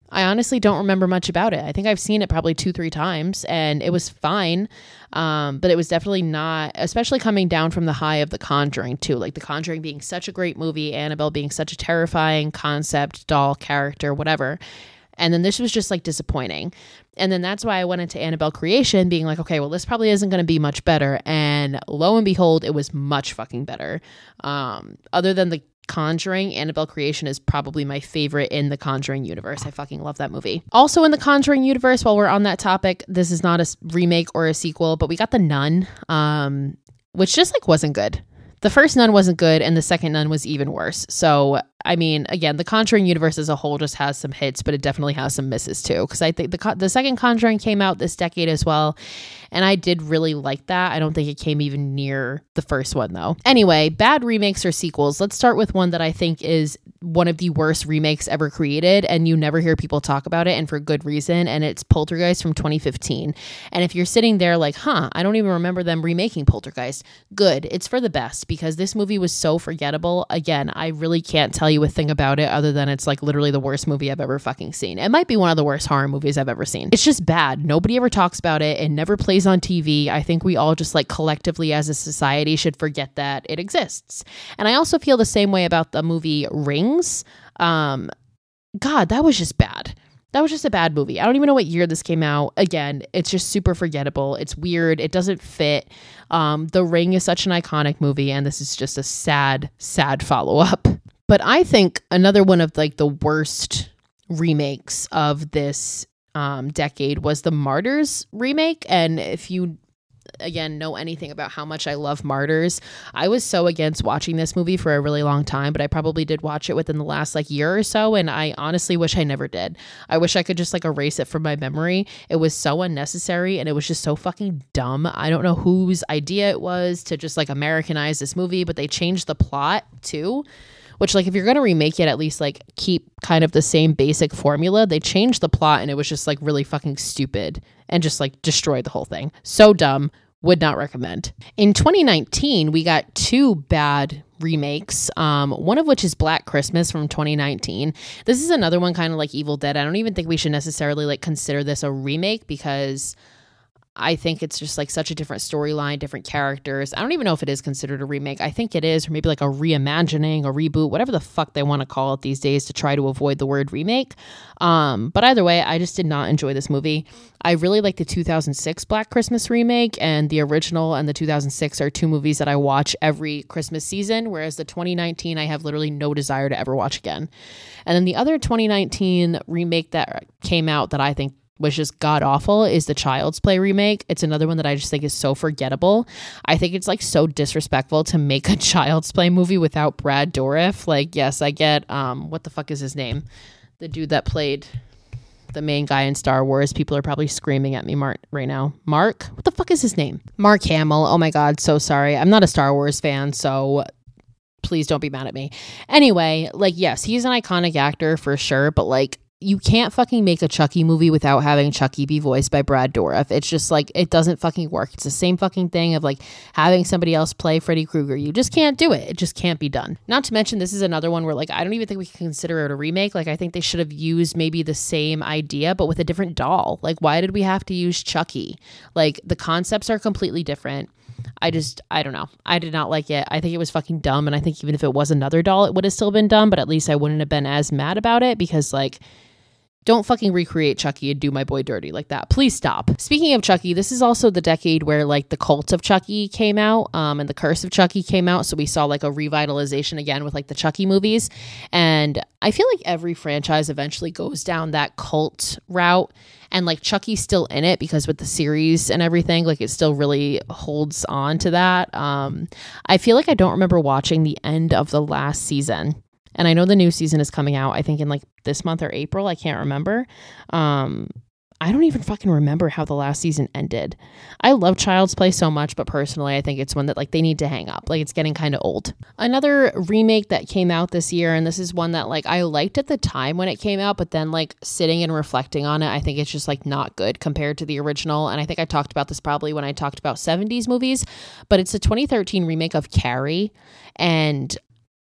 I honestly don't remember much about it. I think I've seen it probably two, three times and it was fine. Um, but it was definitely not, especially coming down from the high of The Conjuring too. Like The Conjuring being such a great movie, Annabelle being such a terrifying concept, doll, character, whatever. And then this was just like disappointing. And then that's why I went into Annabelle Creation being like, okay, well, this probably isn't going to be much better. And lo and behold, it was much fucking better. Um, other than The Conjuring, Annabelle Creation is probably my favorite in the Conjuring universe. I fucking love that movie. Also in the Conjuring universe, while we're on that topic, this is not a remake or a sequel, but we got The Nun, um, which just like wasn't good. The first Nun wasn't good, and the second Nun was even worse. So, I mean, again, the Conjuring universe as a whole just has some hits, but it definitely has some misses too. Because I think the the second Conjuring came out this decade as well, and I did really like that. I don't think it came even near the first one though. Anyway, bad remakes or sequels. Let's start with one that I think is one of the worst remakes ever created, and you never hear people talk about it, and for good reason, and it's Poltergeist from twenty fifteen. And if you're sitting there like, huh, I don't even remember them remaking Poltergeist, good, it's for the best, because this movie was so forgettable. Again, I really can't tell you a thing about it other than it's like literally the worst movie I've ever fucking seen. It might be one of the worst horror movies I've ever seen. It's just bad. Nobody ever talks about it. It never plays on T V. I think we all just like collectively as a society should forget that it exists. And I also feel the same way about the movie Rings. Um, God, that was just bad. That was just a bad movie. I don't even know what year this came out. Again, it's just super forgettable. It's weird. It doesn't fit. Um, The Ring is such an iconic movie, and this is just a sad, sad follow-up. But I think another one of like the worst remakes of this um, decade was the Martyrs remake. And if you again know anything about how much I love Martyrs, I was so against watching this movie for a really long time, but I probably did watch it within the last like year or so, and I honestly wish I never did. I wish I could just like erase it from my memory. It was so unnecessary and it was just so fucking dumb. I don't know whose idea it was to just like Americanize this movie, but they changed the plot too, which like if you're going to remake it, at least like keep kind of the same basic formula. They changed the plot and it was just like really fucking stupid and just like destroyed the whole thing. So dumb. Would not recommend. In twenty nineteen, we got two bad remakes, um, one of which is Black Christmas from twenty nineteen. This is another one kind of like Evil Dead. I don't even think we should necessarily like consider this a remake because I think it's just like such a different storyline, different characters. I don't even know if it is considered a remake. I think it is, or maybe like a reimagining, a reboot, whatever the fuck they want to call it these days to try to avoid the word remake. Um, but either way, I just did not enjoy this movie. I really like the two thousand six Black Christmas remake, and the original and the two thousand six are two movies that I watch every Christmas season, whereas the twenty nineteen I have literally no desire to ever watch again. And then the other twenty nineteen remake that came out that I think was just god awful is the Child's Play remake. It's another one that I just think is so forgettable. I think it's like so disrespectful to make a Child's Play movie without Brad Dourif. Like, yes, I get, um, what the fuck is his name? The dude that played the main guy in Star Wars. People are probably screaming at me Mark right now. Mark? What the fuck is his name? Mark Hamill. Oh my God, so sorry. I'm not a Star Wars fan, so please don't be mad at me. Anyway, like, yes, he's an iconic actor for sure, but like, you can't fucking make a Chucky movie without having Chucky be voiced by Brad Dourif. It's just like, it doesn't fucking work. It's the same fucking thing of like having somebody else play Freddy Krueger. You just can't do it. It just can't be done. Not to mention, this is another one where like, I don't even think we can consider it a remake. Like, I think they should have used maybe the same idea, but with a different doll. Like, why did we have to use Chucky? Like, the concepts are completely different. I just, I don't know. I did not like it. I think it was fucking dumb. And I think even if it was another doll, it would have still been dumb, but at least I wouldn't have been as mad about it because like, don't fucking recreate Chucky and do my boy dirty like that. Please stop. Speaking of Chucky, this is also the decade where like the Cult of Chucky came out, um, and the Curse of Chucky came out. So we saw like a revitalization again with like the Chucky movies. And I feel like every franchise eventually goes down that cult route. And like Chucky's still in it because with the series and everything, like it still really holds on to that. Um, I feel like I don't remember watching the end of the last season. And I know the new season is coming out, I think in like this month or April. I can't remember. Um, I don't even fucking remember how the last season ended. I love Child's Play so much, but personally, I think it's one that like they need to hang up. Like it's getting kind of old. Another remake that came out this year, and this is one that like I liked at the time when it came out, but then like sitting and reflecting on it, I think it's just like not good compared to the original. And I think I talked about this probably when I talked about seventies movies, but it's a twenty thirteen remake of Carrie. And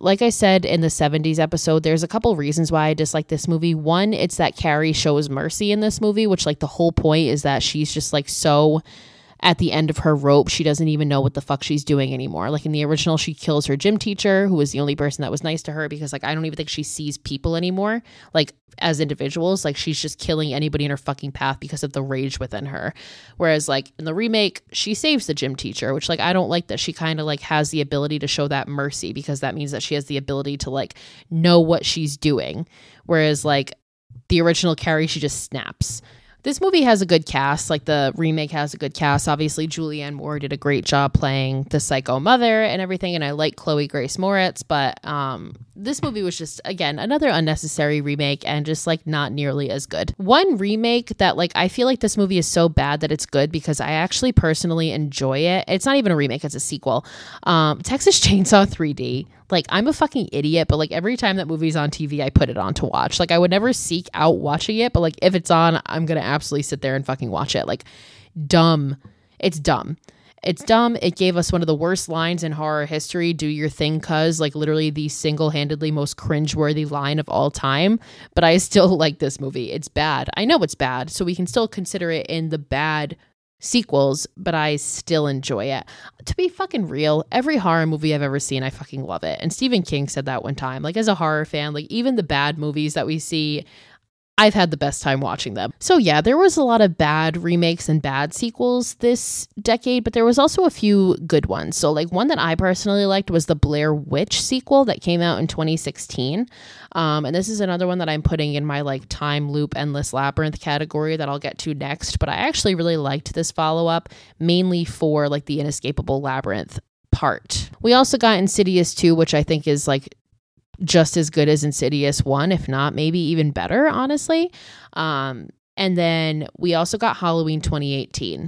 like I said in the seventies episode, there's a couple reasons why I dislike this movie. One, it's that Carrie shows mercy in this movie, which like the whole point is that she's just like so at the end of her rope. She doesn't even know what the fuck she's doing anymore. Like in the original, she kills her gym teacher, who was the only person that was nice to her, because like I don't even think she sees people anymore, like as individuals. Like she's just killing anybody in her fucking path because of the rage within her. Whereas like in the remake, she saves the gym teacher, which like I don't like that she kind of like has the ability to show that mercy, because that means that she has the ability to like know what she's doing. Whereas like the original Carrie, she just snaps. This movie has a good cast. Like the remake has a good cast. Obviously, Julianne Moore did a great job playing the psycho mother and everything. And I like Chloe Grace Moretz. But um, this movie was just, again, another unnecessary remake and just like not nearly as good. One remake that like I feel like this movie is so bad that it's good because I actually personally enjoy it. It's not even a remake. It's a sequel. Um, Texas Chainsaw three D. Like, I'm a fucking idiot, but like every time that movie's on T V, I put it on to watch. Like, I would never seek out watching it, but like if it's on, I'm going to absolutely sit there and fucking watch it. Like, dumb. It's dumb. It's dumb. It gave us one of the worst lines in horror history. Do your thing, cuz. Like, literally the single-handedly most cringeworthy line of all time. But I still like this movie. It's bad. I know it's bad, so we can still consider it in the bad sequels, but I still enjoy it. To be fucking real, every horror movie I've ever seen, I fucking love it. And Stephen King said that one time. Like, as a horror fan, like even the bad movies that we see, I've had the best time watching them. So yeah, there was a lot of bad remakes and bad sequels this decade, but there was also a few good ones. So like one that I personally liked was the Blair Witch sequel that came out in twenty sixteen. Um, and this is another one that I'm putting in my like time loop endless labyrinth category that I'll get to next. But I actually really liked this follow-up, mainly for like the inescapable labyrinth part. We also got Insidious two, which I think is like just as good as Insidious one, if not maybe even better, honestly. Um, and then we also got Halloween twenty eighteen.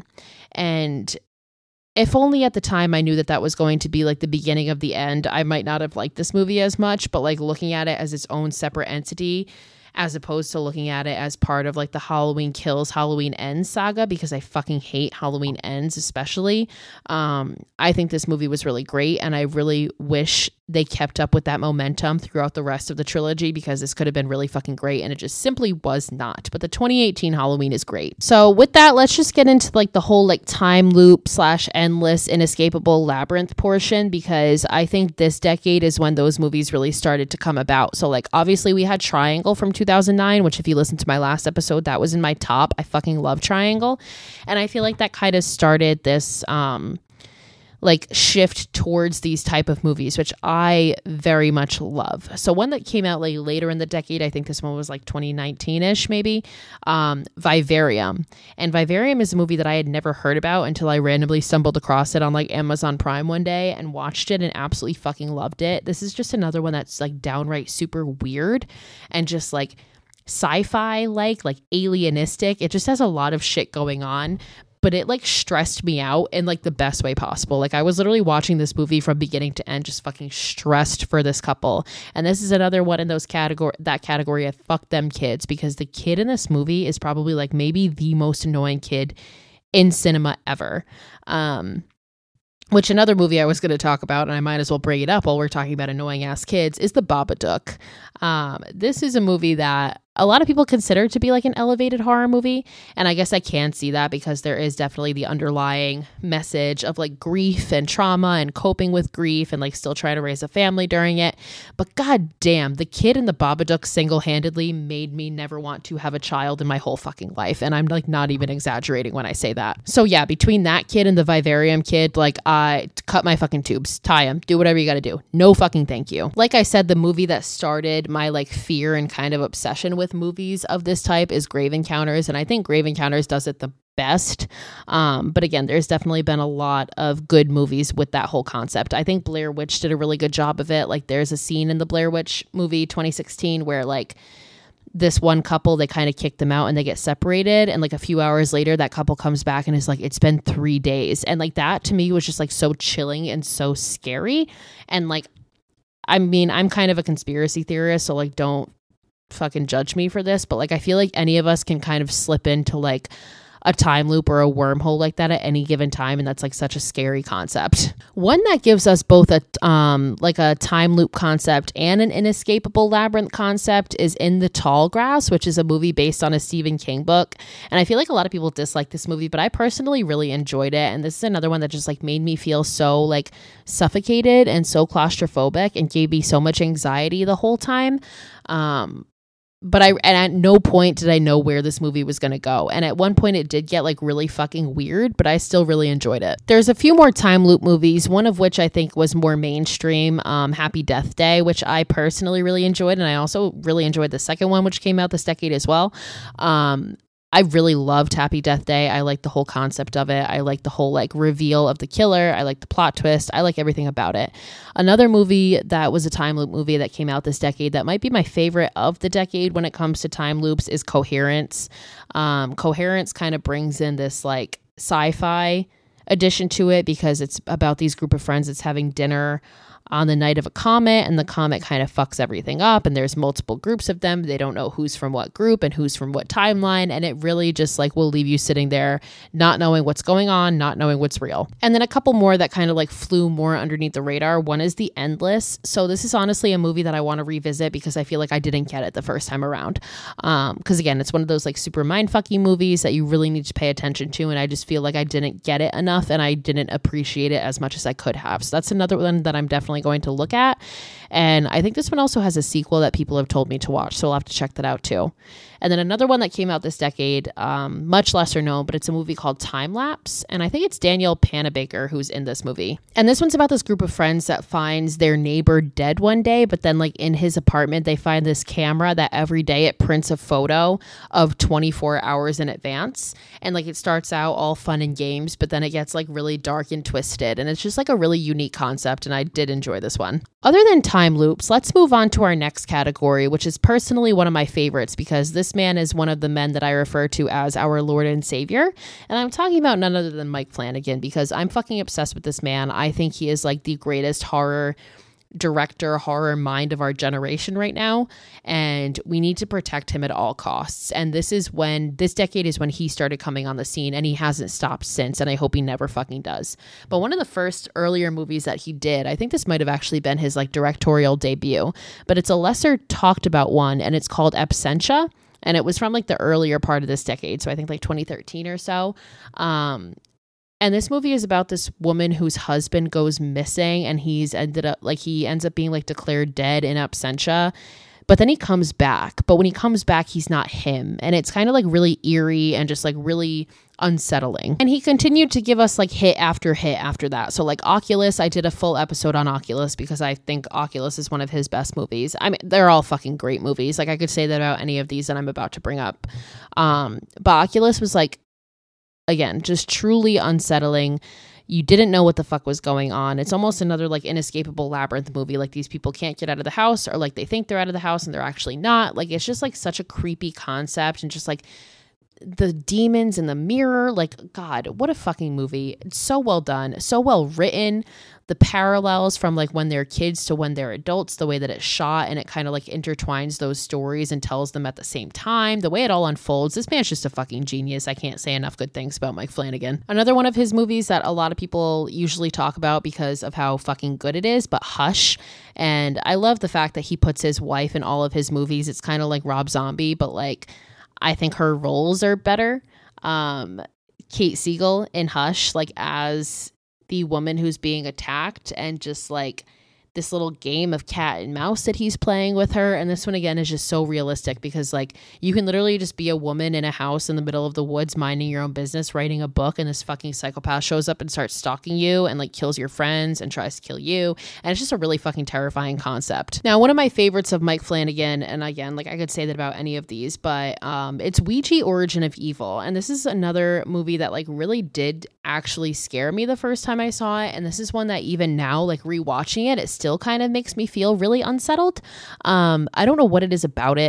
And if only at the time I knew that that was going to be like the beginning of the end, I might not have liked this movie as much. But like looking at it as its own separate entity, as opposed to looking at it as part of like the Halloween Kills, Halloween Ends saga, because I fucking hate Halloween Ends especially. Um, I think this movie was really great, and I really wish they kept up with that momentum throughout the rest of the trilogy, because this could have been really fucking great, and it just simply was not. But the twenty eighteen Halloween is great. So with that, let's just get into like the whole like time loop slash endless inescapable labyrinth portion, because I think this decade is when those movies really started to come about. So like obviously we had Triangle from two thousand nine, which if you listen to my last episode, that was in my top. I fucking love Triangle. And I feel like that kind of started this um like shift towards these type of movies, which I very much love. So one that came out like later in the decade, I think this one was like twenty nineteen-ish maybe, um, Vivarium. And Vivarium is a movie that I had never heard about until I randomly stumbled across it on like Amazon Prime one day and watched it and absolutely fucking loved it. This is just another one that's like downright super weird and just like sci-fi like, like alienistic. It just has a lot of shit going on, but it like stressed me out in like the best way possible. Like I was literally watching this movie from beginning to end, just fucking stressed for this couple. And this is another one in those category, that category of fuck them kids, because the kid in this movie is probably like maybe the most annoying kid in cinema ever. Um, Which another movie I was going to talk about, and I might as well bring it up while we're talking about annoying ass kids, is The Babadook. Um, this is a movie that a lot of people consider to be like an elevated horror movie. And I guess I can see that because there is definitely the underlying message of like grief and trauma and coping with grief and like still trying to raise a family during it. But god damn, the kid in The Babadook single-handedly made me never want to have a child in my whole fucking life. And I'm like not even exaggerating when I say that. So yeah, between that kid and the Vivarium kid, like I cut my fucking tubes, tie them, do whatever you got to do. No fucking thank you. Like I said, the movie that started my like fear and kind of obsession with movies of this type is Grave Encounters, and I think Grave Encounters does it the best. Um, but again, there's definitely been a lot of good movies with that whole concept. I think Blair Witch did a really good job of it. Like there's a scene in the Blair Witch movie twenty sixteen where like this one couple, they kind of kick them out and they get separated, and like a few hours later that couple comes back and is like, it's been three days, and like that to me was just like so chilling and so scary. And like I mean, I'm kind of a conspiracy theorist, so like don't fucking judge me for this, but like I feel like any of us can kind of slip into like a time loop or a wormhole like that at any given time, and that's like such a scary concept. One that gives us both a um like a time loop concept and an inescapable labyrinth concept is In the Tall Grass, which is a movie based on a Stephen King book. And I feel like a lot of people dislike this movie, but I personally really enjoyed it. And this is another one that just like made me feel so like suffocated and so claustrophobic and gave me so much anxiety the whole time. Um, But I, and at no point did I know where this movie was going to go. And at one point it did get like really fucking weird, but I still really enjoyed it. There's a few more time loop movies, one of which I think was more mainstream, um, Happy Death Day, which I personally really enjoyed. And I also really enjoyed the second one, which came out this decade as well. Um, I really loved Happy Death Day. I like the whole concept of it. I like the whole like reveal of the killer. I like the plot twist. I like everything about it. Another movie that was a time loop movie that came out this decade that might be my favorite of the decade when it comes to time loops is Coherence. Um, Coherence kind of brings in this like sci-fi addition to it because it's about these group of friends that's having dinner on the night of a comet, and the comet kind of fucks everything up, and there's multiple groups of them. They don't know who's from what group and who's from what timeline, and it really just like will leave you sitting there not knowing what's going on, not knowing what's real. And then a couple more that kind of like flew more underneath the radar. One is The Endless. So this is honestly a movie that I want to revisit because I feel like I didn't get it the first time around. Um, because again, it's one of those like super mindfucky movies that you really need to pay attention to, and I just feel like I didn't get it enough and I didn't appreciate it as much as I could have. So that's another one that I'm definitely going to look at. And I think this one also has a sequel that people have told me to watch, so I'll have to check that out too. And then another one that came out this decade, um, much lesser known, but it's a movie called Time Lapse. And I think it's Danielle Panabaker who's in this movie. And this one's about this group of friends that finds their neighbor dead one day, but then like in his apartment, they find this camera that every day it prints a photo of twenty-four hours in advance. And like it starts out all fun and games, but then it gets like really dark and twisted. And it's just like a really unique concept. And I did enjoy this one. Other than time loops, let's move on to our next category, which is personally one of my favorites because this man is one of the men that I refer to as our Lord and Savior. And I'm talking about none other than Mike Flanagan because I'm fucking obsessed with this man. I think he is like the greatest horror director, horror mind of our generation right now. And we need to protect him at all costs. And this is when, this decade is when he started coming on the scene, and he hasn't stopped since. And I hope he never fucking does. But one of the first earlier movies that he did, I think this might have actually been his like directorial debut, but it's a lesser talked about one, and it's called Absentia. And it was from like the earlier part of this decade. So I think like twenty thirteen or so. Um, And this movie is about this woman whose husband goes missing, and he's ended up like he ends up being like declared dead in absentia. But then he comes back. But when he comes back, he's not him. And it's kind of like really eerie and just like really unsettling. And he continued to give us like hit after hit after that. So like Oculus, I did a full episode on Oculus because I think Oculus is one of his best movies. I mean, they're all fucking great movies. Like I could say that about any of these that I'm about to bring up. Um, but Oculus was like, again, just truly unsettling. You didn't know what the fuck was going on. It's almost another like inescapable labyrinth movie. Like these people can't get out of the house, or like they think they're out of the house and they're actually not. Like it's just like such a creepy concept, and just like the demons in the mirror. Like, God, what a fucking movie. It's so well done, so well written. The parallels from like when they're kids to when they're adults, the way that it's shot, and it kind of like intertwines those stories and tells them at the same time, the way it all unfolds. This man's just a fucking genius. I can't say enough good things about Mike Flanagan. Another one of his movies that a lot of people usually talk about because of how fucking good it is, but Hush. And I love the fact that he puts his wife in all of his movies. It's kind of like Rob Zombie, but like I think her roles are better. Um, Kate Siegel in Hush, like as the woman who's being attacked, and just like this little game of cat and mouse that he's playing with her. And this one again is just so realistic because like you can literally just be a woman in a house in the middle of the woods minding your own business, writing a book, and this fucking psychopath shows up and starts stalking you and like kills your friends and tries to kill you. And it's just a really fucking terrifying concept. Now, one of my favorites of Mike Flanagan, and again, like I could say that about any of these, but um, it's Ouija Origin of Evil. And this is another movie that like really did actually scare me the first time I saw it. And this is one that even now, like rewatching it, it still kind of makes me feel really unsettled. Um, I don't know what it is about it.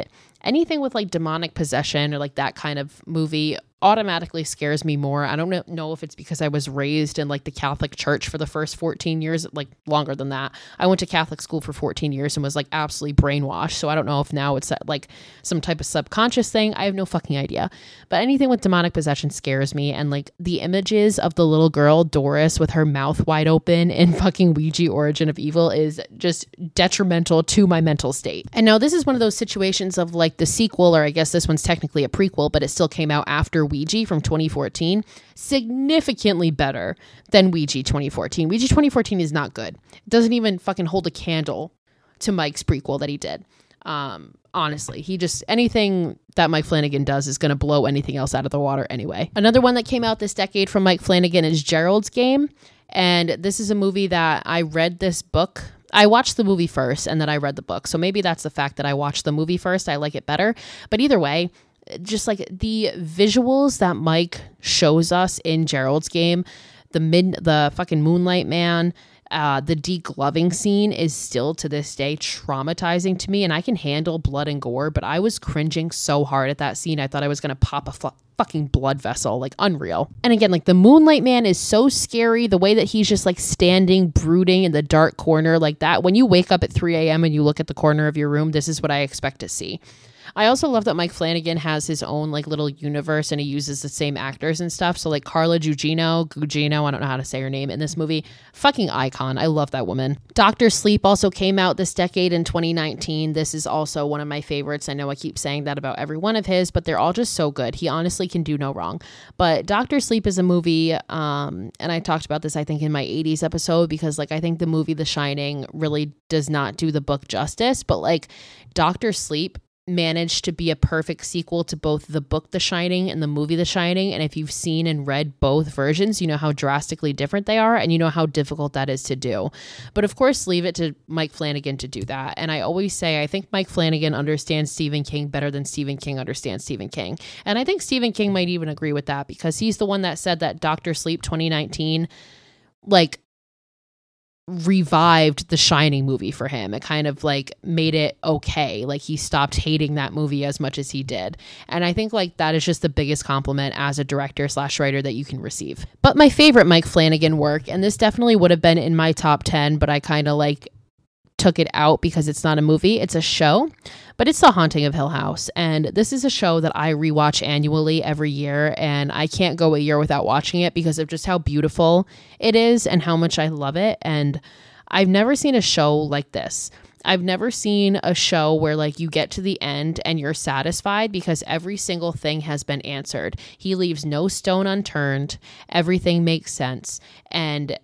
anything with like demonic possession or like that kind of movie automatically scares me more. I don't know if it's because I was raised in like the Catholic Church for the first fourteen years, like longer than that. I went to Catholic school for fourteen years and was like absolutely brainwashed. So I don't know if now it's like some type of subconscious thing. I have no fucking idea. But anything with demonic possession scares me. And like the images of the little girl, Doris, with her mouth wide open in fucking Ouija Origin of Evil is just detrimental to my mental state. And now this is one of those situations of like the sequel, or I guess this one's technically a prequel, but it still came out after Ouija from twenty fourteen, significantly better than Ouija twenty fourteen. Ouija twenty fourteen is not good. It doesn't even fucking hold a candle to Mike's prequel that he did. Um, honestly, he just, anything that Mike Flanagan does is going to blow anything else out of the water anyway. Another one that came out this decade from Mike Flanagan is Gerald's Game. And this is a movie that I read this book. I watched the movie first and then I read the book. So maybe that's the fact that I watched the movie first. I like it better. But either way, just like the visuals that Mike shows us in Gerald's Game, the mid, the fucking Moonlight Man, uh, the degloving scene is still to this day traumatizing to me. And I can handle blood and gore, but I was cringing so hard at that scene. I thought I was going to pop a fu- fucking blood vessel, like unreal. And again, like the Moonlight Man is so scary. The way that he's just like standing, brooding in the dark corner like that. When you wake up at three a.m. and you look at the corner of your room, this is what I expect to see. I also love that Mike Flanagan has his own like little universe and he uses the same actors and stuff. So like Carla Gugino, Gugino, I don't know how to say her name in this movie. Fucking icon. I love that woman. Doctor Sleep also came out this decade in twenty nineteen. This is also one of my favorites. I know I keep saying that about every one of his, but they're all just so good. He honestly can do no wrong. But Doctor Sleep is a movie, um, and I talked about this, I think, in my eighties episode, because like I think the movie The Shining really does not do the book justice, but like Doctor Sleep managed to be a perfect sequel to both the book The Shining and the movie The Shining. And if you've seen and read both versions, you know how drastically different they are and you know how difficult that is to do. But of course, leave it to Mike Flanagan to do that. And I always say, I think Mike Flanagan understands Stephen King better than Stephen King understands Stephen King. And I think Stephen King might even agree with that, because he's the one that said that Doctor Sleep twenty nineteen, like, revived the Shining movie for him. It kind of like made it okay. Like he stopped hating that movie as much as he did. And I think like that is just the biggest compliment as a director slash writer that you can receive. But my favorite Mike Flanagan work, and this definitely would have been in my top ten, but I kind of like took it out because it's not a movie, it's a show, but it's The Haunting of Hill House. And this is a show that I rewatch annually every year, and I can't go a year without watching it because of just how beautiful it is and how much I love it. And I've never seen a show like this. I've never seen a show where like you get to the end and you're satisfied because every single thing has been answered. He leaves no stone unturned. Everything makes sense. And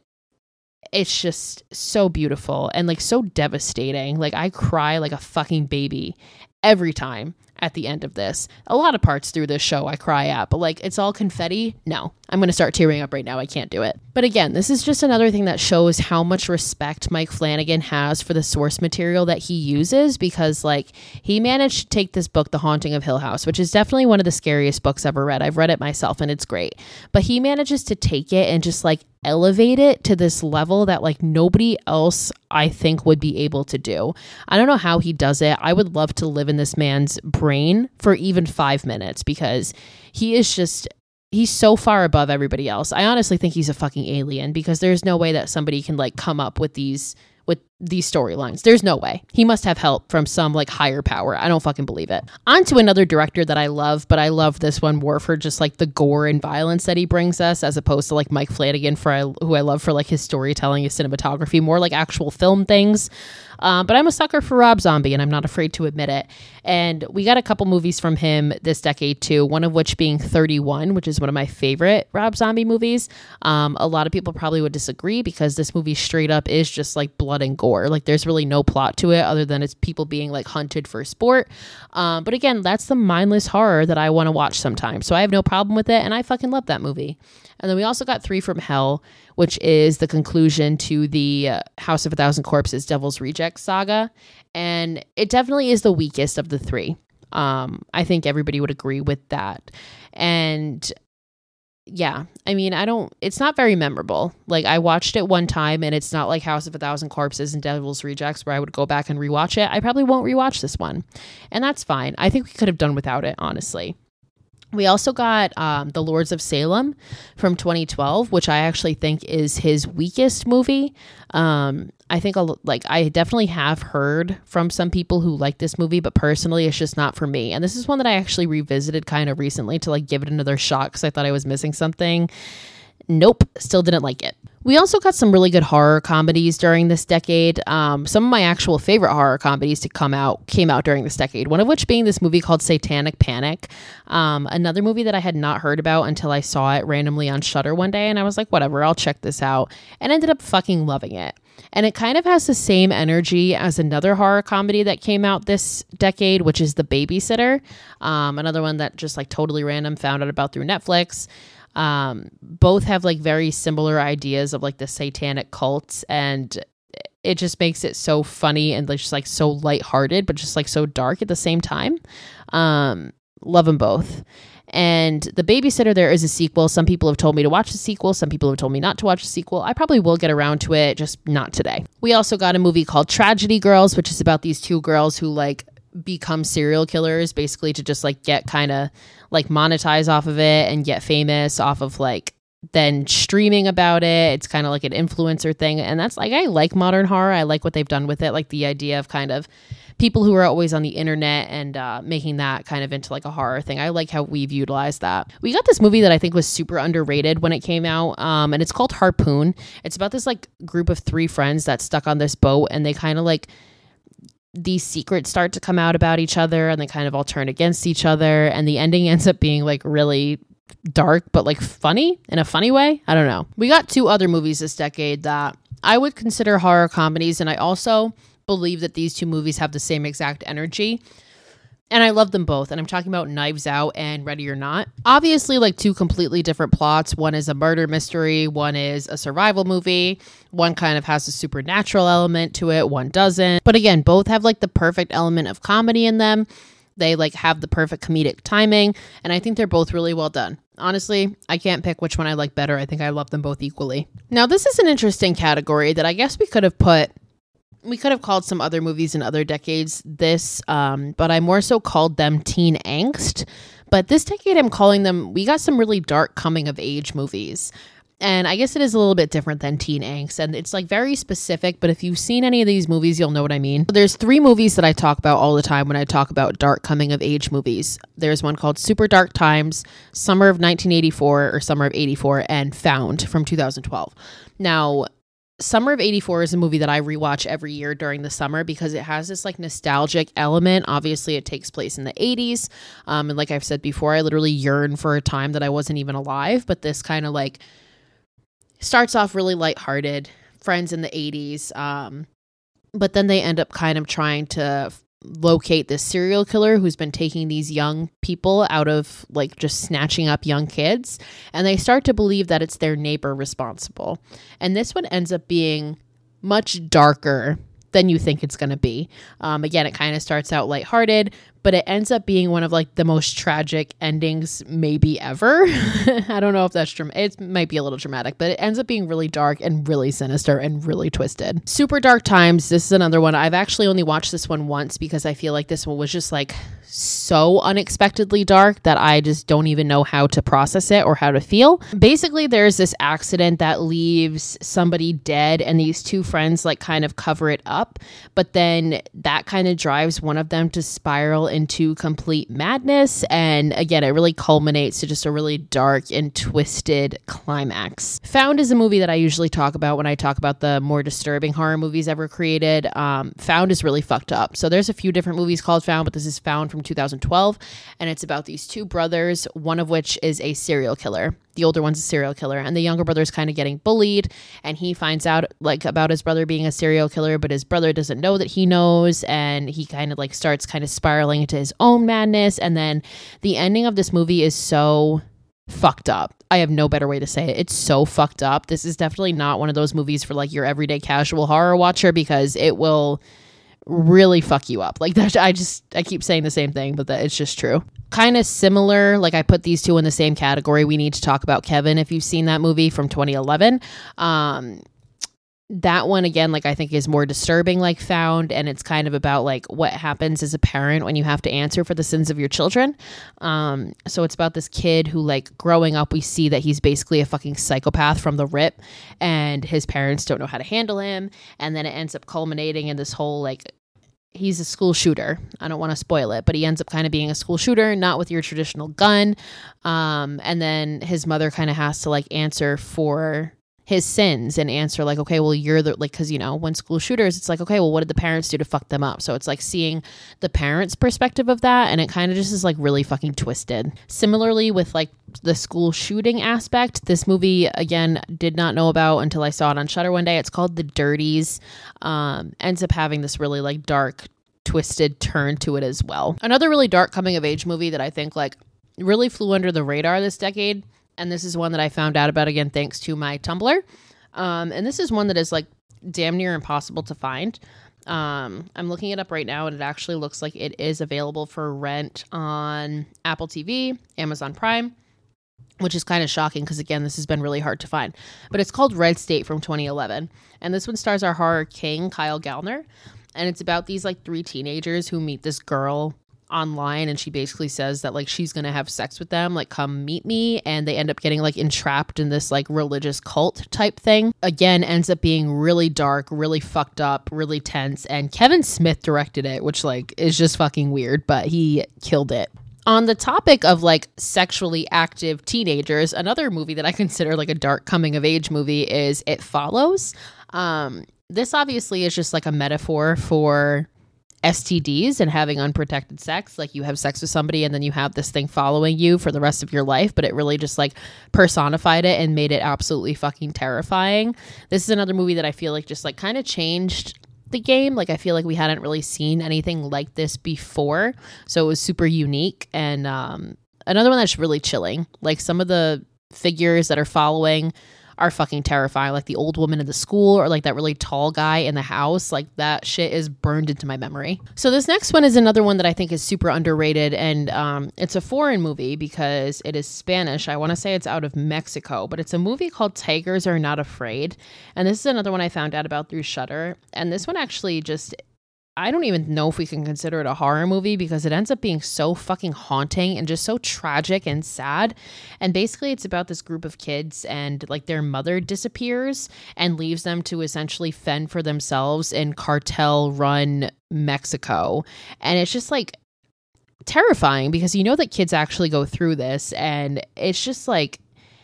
it's just so beautiful and like so devastating. Like I cry like a fucking baby every time at the end of this. A lot of parts through this show I cry at, but like it's all confetti. No, I'm going to start tearing up right now. I can't do it. But again, this is just another thing that shows how much respect Mike Flanagan has for the source material that he uses, because like he managed to take this book, The Haunting of Hill House, which is definitely one of the scariest books ever read. I've read it myself and it's great, but he manages to take it and just like elevate it to this level that like nobody else I think would be able to do. I don't know how he does it. I would love to live in this man's brain for even five minutes because he is just, he's so far above everybody else. I honestly think he's a fucking alien, because there's no way that somebody can like come up with these with these storylines. There's no way. He must have help from some like higher power. I don't fucking believe it. On to another director that I love, but I love this one more for just like the gore and violence that he brings us, as opposed to like Mike Flanagan, for I, who I love for like his storytelling, his cinematography, more like actual film things. Uh, but I'm a sucker for Rob Zombie, and I'm not afraid to admit it. And we got a couple movies from him this decade too, one of which being thirty-one, which is one of my favorite Rob Zombie movies. Um, a lot of people probably would disagree because this movie straight up is just like blood and gore. Like there's really no plot to it other than it's people being like hunted for sport. Um, but again, that's the mindless horror that I want to watch sometimes. So I have no problem with it, and I fucking love that movie. And then we also got Three from Hell, which is the conclusion to the uh, House of a Thousand Corpses, Devil's Rejects saga. And it definitely is the weakest of the three. Um, I think everybody would agree with that. And yeah, I mean, I don't, it's not very memorable. Like, I watched it one time, and it's not like House of a Thousand Corpses and Devil's Rejects where I would go back and rewatch it. I probably won't rewatch this one, and that's fine. I think we could have done without it, honestly. We also got um, The Lords of Salem from twenty twelve, which I actually think is his weakest movie. Um, I think, a, like, I definitely have heard from some people who like this movie, but personally, it's just not for me. And this is one that I actually revisited kind of recently to, like, give it another shot because I thought I was missing something. Nope, still didn't like it. We also got some really good horror comedies during this decade. Um, some of my actual favorite horror comedies to come out came out during this decade, one of which being this movie called Satanic Panic. Um, another movie that I had not heard about until I saw it randomly on Shudder one day, and I was like, whatever, I'll check this out, and ended up fucking loving it. And it kind of has the same energy as another horror comedy that came out this decade, which is The Babysitter. Um, another one that just like totally random found out about through Netflix. Um, both have like very similar ideas of like the satanic cults, and it just makes it so funny and just like so lighthearted, but just like so dark at the same time. Um, love them both. And The Babysitter, there is a sequel. Some people have told me to watch the sequel. Some people have told me not to watch the sequel. I probably will get around to it, just not today. We also got a movie called Tragedy Girls, which is about these two girls who like become serial killers basically to just like get kind of like monetize off of it and get famous off of like then streaming about it. It's kind of like an influencer thing. And that's like, I like modern horror. I like what they've done with it. Like the idea of kind of people who are always on the internet and uh, making that kind of into like a horror thing. I like how we've utilized that. We got this movie that I think was super underrated when it came out. Um, and it's called Harpoon. It's about this like group of three friends that's stuck on this boat, and they kind of like, these secrets start to come out about each other, and they kind of all turn against each other. And the ending ends up being like really dark, but like funny in a funny way. I don't know. We got two other movies this decade that I would consider horror comedies. And I also believe that these two movies have the same exact energy. And I love them both. And I'm talking about Knives Out and Ready or Not. Obviously, like two completely different plots. One is a murder mystery. One is a survival movie. One kind of has a supernatural element to it. One doesn't. But again, both have like the perfect element of comedy in them. They like have the perfect comedic timing. And I think they're both really well done. Honestly, I can't pick which one I like better. I think I love them both equally. Now, this is an interesting category that I guess we could have put We could have called some other movies in other decades this, um, but I more so called them teen angst. But this decade, I'm calling them, we got some really dark coming of age movies. And I guess it is a little bit different than teen angst. And it's like very specific, but if you've seen any of these movies, you'll know what I mean. There's three movies that I talk about all the time when I talk about dark coming of age movies. There's one called Super Dark Times, Summer of nineteen eighty-four or Summer of eighty-four, and Found from two thousand twelve. Now, Summer of eighty-four is a movie that I rewatch every year during the summer because it has this like nostalgic element. Obviously, it takes place in the eighties. Um, and like I've said before, I literally yearn for a time that I wasn't even alive. But this kind of like starts off really lighthearted, friends in the eighties. Um, but then they end up kind of trying to locate this serial killer who's been taking these young people out of like just snatching up young kids, and they start to believe that it's their neighbor responsible. And this one ends up being much darker than you think it's going to be. Um, again, it kind of starts out lighthearted, but it ends up being one of like the most tragic endings maybe ever. I don't know if that's true. It might be a little dramatic, but it ends up being really dark and really sinister and really twisted. Super Dark Times. This is another one. I've actually only watched this one once because I feel like this one was just like so unexpectedly dark that I just don't even know how to process it or how to feel. Basically, there's this accident that leaves somebody dead, and these two friends like kind of cover it up, but then that kind of drives one of them to spiral into complete madness. And again, it really culminates to just a really dark and twisted climax. Found is a movie that I usually talk about when I talk about the more disturbing horror movies ever created. Um, Found is really fucked up. So there's a few different movies called Found, but this is Found from two thousand twelve, and it's about these two brothers, one of which is a serial killer. The older one's a serial killer, and the younger brother's kind of getting bullied, and he finds out like about his brother being a serial killer, but his brother doesn't know that he knows, and he kind of like starts kind of spiraling into his own madness. And then the ending of this movie is so fucked up. I have no better way to say it. It's so fucked up. This is definitely not one of those movies for like your everyday casual horror watcher, because it will really fuck you up. Like that, I just, I keep saying the same thing, but that it's just true. Kind of similar, like I put these two in the same category. We need to talk about Kevin if you've seen that movie from twenty eleven. Um, that one, again, like I think is more disturbing, like Found, and it's kind of about like what happens as a parent when you have to answer for the sins of your children. Um, so it's about this kid who, like, growing up, we see that he's basically a fucking psychopath from the rip, and his parents don't know how to handle him, and then it ends up culminating in this whole, like, he's a school shooter. I don't want to spoil it, but he ends up kind of being a school shooter, not with your traditional gun. Um, and then his mother kind of has to, like, answer for his sins and answer like, okay, well, you're the, like, because, you know, when school shooters, it's like, okay, well, what did the parents do to fuck them up? So it's like seeing the parents' perspective of that, and it kind of just is like really fucking twisted. Similarly with like the school shooting aspect, this movie, again, did not know about until I saw it on Shudder one day. It's called The Dirties. Um, ends up having this really like dark, twisted turn to it as well. Another really dark coming of age movie that I think like really flew under the radar this decade, and this is one that I found out about, again, thanks to my Tumblr. Um, and this is one that is like damn near impossible to find. Um, I'm looking it up right now, and it actually looks like it is available for rent on Apple T V, Amazon Prime, which is kind of shocking because, again, this has been really hard to find. But it's called Red State from twenty eleven. And this one stars our horror king, Kyle Gallner. And it's about these like three teenagers who meet this girl online, and she basically says that like she's gonna have sex with them, like come meet me, and they end up getting like entrapped in this like religious cult type thing. Again, ends up being really dark, really fucked up, really tense, and Kevin Smith directed it, which like is just fucking weird, but he killed it. On the topic of like sexually active teenagers, another movie that I consider like a dark coming of age movie is It Follows. Um, this obviously is just like a metaphor for S T Ds and having unprotected sex. Like you have sex with somebody and then you have this thing following you for the rest of your life, but it really just like personified it and made it absolutely fucking terrifying. This is another movie that I feel like just like kind of changed the game. Like I feel like we hadn't really seen anything like this before, so it was super unique. And um another one that's really chilling, like some of the figures that are following are fucking terrifying, like the old woman in the school, or like that really tall guy in the house. Like that shit is burned into my memory. So this next one is another one that I think is super underrated, and um it's a foreign movie because it is Spanish. I want to say it's out of Mexico, but it's a movie called Tigers Are Not Afraid, and this is another one I found out about through Shudder. And this one actually just, I don't even know if we can consider it a horror movie because it ends up being so fucking haunting and just so tragic and sad. And basically it's about this group of kids, and like their mother disappears and leaves them to essentially fend for themselves in cartel run Mexico. And it's just like terrifying because you know that kids actually go through this, and it's just like,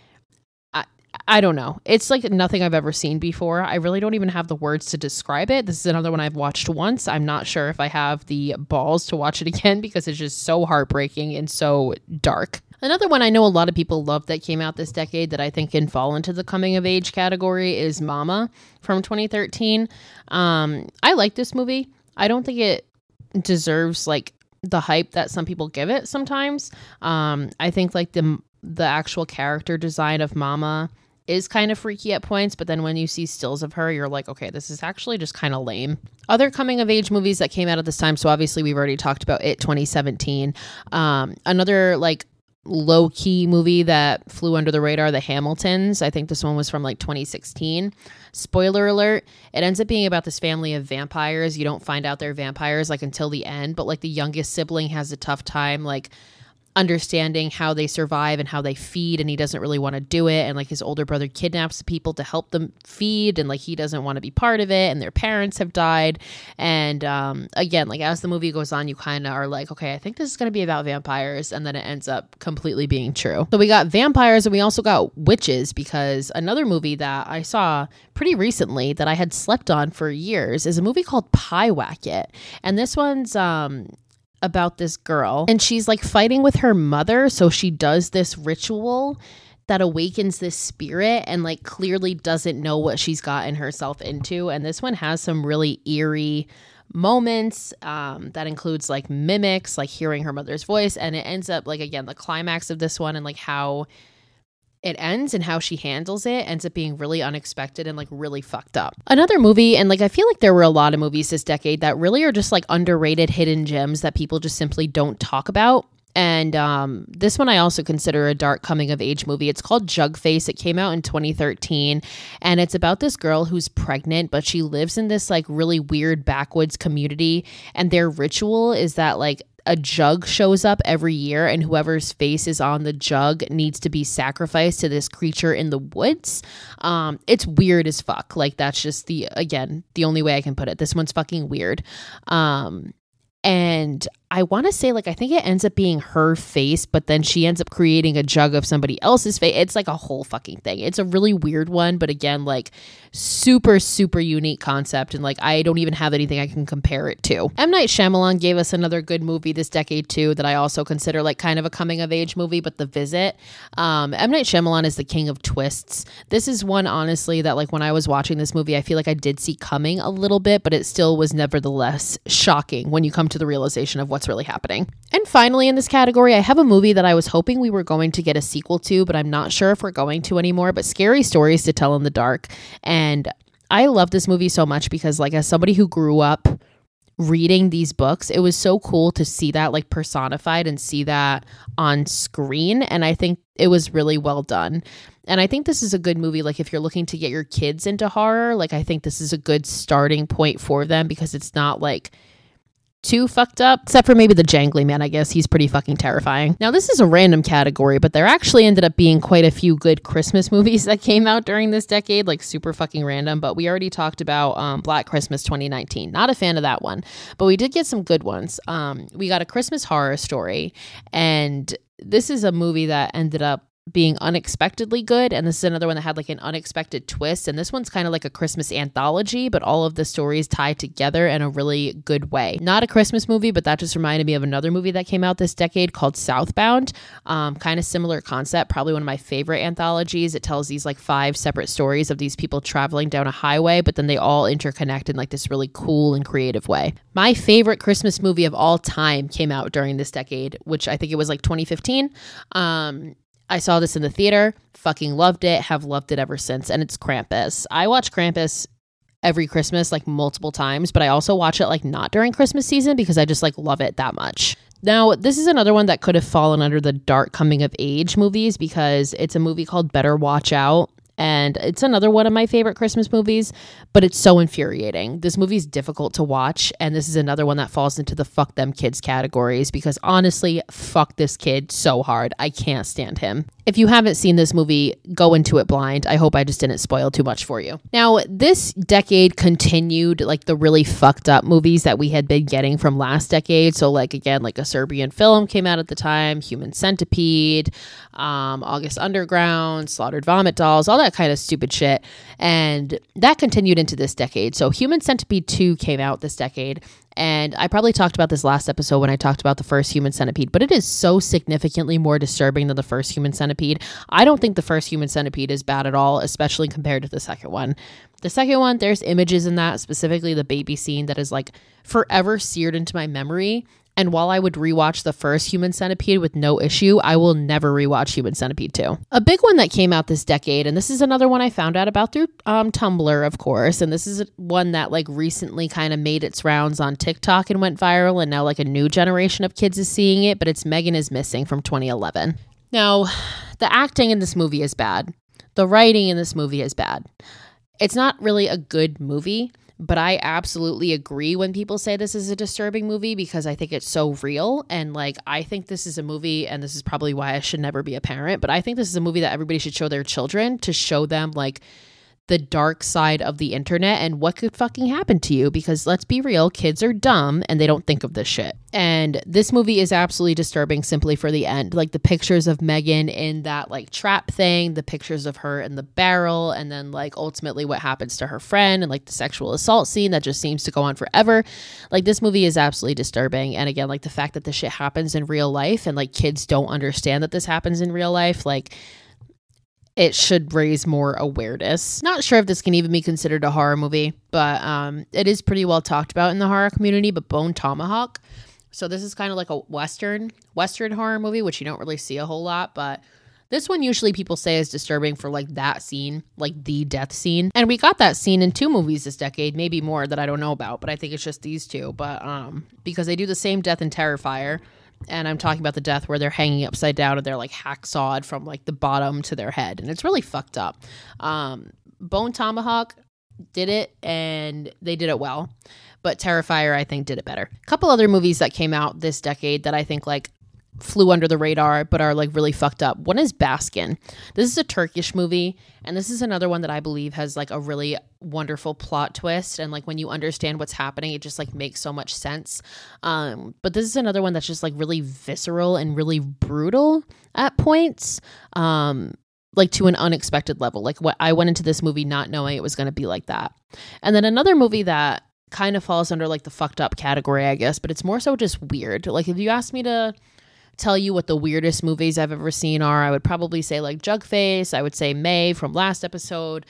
I don't know. It's like nothing I've ever seen before. I really don't even have the words to describe it. This is another one I've watched once. I'm not sure if I have the balls to watch it again because it's just so heartbreaking and so dark. Another one I know a lot of people love that came out this decade that I think can fall into the coming of age category is Mama from twenty thirteen. Um, I like this movie. I don't think it deserves like the hype that some people give it sometimes. Um, I think like the the actual character design of Mama is kind of freaky at points, but then when you see stills of her, you're like, okay, this is actually just kind of lame. Other coming of age movies that came out at this time, so obviously we've already talked about It twenty seventeen. Um, another like low key movie that flew under the radar, The Hamiltons. I think this one was from like twenty sixteen. Spoiler alert, it ends up being about this family of vampires. You don't find out they're vampires like until the end, but like the youngest sibling has a tough time like understanding how they survive and how they feed, and he doesn't really want to do it, and like his older brother kidnaps the people to help them feed, and like he doesn't want to be part of it, and their parents have died. And um again, like as the movie goes on, you kind of are like, okay, I think this is going to be about vampires, and then it ends up completely being true. So we got vampires, and we also got witches, because another movie that I saw pretty recently that I had slept on for years is a movie called Pyewacket, and this one's um about this girl, and she's like fighting with her mother, so she does this ritual that awakens this spirit, and like clearly doesn't know what she's gotten herself into. And this one has some really eerie moments um that includes like mimics, like hearing her mother's voice, and it ends up like, again, the climax of this one and like how it ends and how she handles it ends up being really unexpected and like really fucked up. Another movie, and like I feel like there were a lot of movies this decade that really are just like underrated hidden gems that people just simply don't talk about. And um, this one I also consider a dark coming of age movie. It's called Jugface. It came out in twenty thirteen, and it's about this girl who's pregnant, but she lives in this like really weird backwoods community, and their ritual is that like a jug shows up every year, and whoever's face is on the jug needs to be sacrificed to this creature in the woods. Um, it's weird as fuck. Like that's just the, again, the only way I can put it. This one's fucking weird. Um, and I want to say like, I think it ends up being her face, but then she ends up creating a jug of somebody else's face. It's like a whole fucking thing. It's a really weird one, but again, like super, super unique concept. And like, I don't even have anything I can compare it to. M. Night Shyamalan gave us another good movie this decade too, that I also consider like kind of a coming of age movie, but The Visit. Um, M. Night Shyamalan is the king of twists. This is one, honestly, that like when I was watching this movie, I feel like I did see coming a little bit, but it still was nevertheless shocking when you come to the realization of what's really happening. And finally, in this category, I have a movie that I was hoping we were going to get a sequel to, but I'm not sure if we're going to anymore, but Scary Stories to Tell in the Dark. And I love this movie so much because like as somebody who grew up reading these books, it was so cool to see that like personified and see that on screen. And I think it was really well done. And I think this is a good movie. Like if you're looking to get your kids into horror, like I think this is a good starting point for them because it's not like too fucked up, except for maybe the Jangly Man. I guess he's pretty fucking terrifying. Now this is a random category, but there actually ended up being quite a few good Christmas movies that came out during this decade, like super fucking random. But we already talked about um, Black Christmas twenty nineteen. Not a fan of that one, but we did get some good ones. Um, we got A Christmas Horror Story, and this is a movie that ended up being unexpectedly good, and this is another one that had like an unexpected twist, and this one's kind of like a Christmas anthology, but all of the stories tied together in a really good way. Not a Christmas movie, but that just reminded me of another movie that came out this decade called Southbound. Um, kind of similar concept, probably one of my favorite anthologies. It tells these like five separate stories of these people traveling down a highway, but then they all interconnect in like this really cool and creative way. My favorite Christmas movie of all time came out during this decade, which I think it was like twenty fifteen. Um, I saw this in the theater, fucking loved it, have loved it ever since, and it's Krampus. I watch Krampus every Christmas like multiple times, but I also watch it like not during Christmas season because I just like love it that much. Now, this is another one that could have fallen under the dark coming of age movies because it's a movie called Better Watch Out. And it's another one of my favorite Christmas movies, but it's so infuriating. This movie's difficult to watch, and this is another one that falls into the fuck them kids categories because honestly, fuck this kid so hard. I can't stand him. If you haven't seen this movie, go into it blind. I hope I just didn't spoil too much for you. Now, this decade continued like the really fucked up movies that we had been getting from last decade. So like, again, like a Serbian film came out at the time, Human Centipede, um, August Underground, Slaughtered Vomit Dolls, all that kind of stupid shit. And that continued into this decade. So Human Centipede two came out this decade. And I probably talked about this last episode when I talked about the first Human Centipede, but it is so significantly more disturbing than the first Human Centipede. I don't think the first Human Centipede is bad at all, especially compared to the second one. The second one, there's images in that, specifically the baby scene that is like forever seared into my memory. And while I would rewatch the first Human Centipede with no issue, I will never rewatch Human Centipede two. A big one that came out this decade, and this is another one I found out about through um, Tumblr, of course, and this is one that like recently kind of made its rounds on TikTok and went viral, and now like a new generation of kids is seeing it, but it's Megan is Missing from twenty eleven. Now, the acting in this movie is bad. The writing in this movie is bad. It's not really a good movie, but I absolutely agree when people say this is a disturbing movie because I think it's so real. And like, I think this is a movie, and this is probably why I should never be a parent, but I think this is a movie that everybody should show their children to show them like the dark side of the internet and what could fucking happen to you, because let's be real, kids are dumb and they don't think of this shit. And this movie is absolutely disturbing simply for the end. Like the pictures of Megan in that like trap thing, the pictures of her in the barrel, and then like ultimately what happens to her friend and like the sexual assault scene that just seems to go on forever. Like this movie is absolutely disturbing. And again, like the fact that this shit happens in real life and like kids don't understand that this happens in real life, like it should raise more awareness. Not sure if this can even be considered a horror movie, but um, it is pretty well talked about in the horror community, but Bone Tomahawk. So this is kind of like a Western, Western horror movie, which you don't really see a whole lot, but This one usually people say is disturbing for like that scene, like the death scene. And we got that scene in two movies this decade, maybe more that I don't know about, but I think it's just these two. But um, because they do the same death in Terrifier, and I'm talking about the death where they're hanging upside down and they're like hacksawed from like the bottom to their head. And it's really fucked up. Um, Bone Tomahawk did it and they did it well. But Terrifier, I think, did it better. A couple other movies that came out this decade that I think like flew under the radar but are like really fucked up. One is Baskin. This is a Turkish movie, and this is another one that I believe has like a really wonderful plot twist, and like when you understand what's happening it just like makes so much sense. Um but this is another one that's just like really visceral and really brutal at points, um like to an unexpected level. Like what I went into this movie not knowing it was going to be like that. And then another movie that kind of falls under like the fucked up category, I guess, but it's more so just weird. Like if you asked me to tell you what the weirdest movies I've ever seen are, I would probably say like Jugface. I would say May from last episode.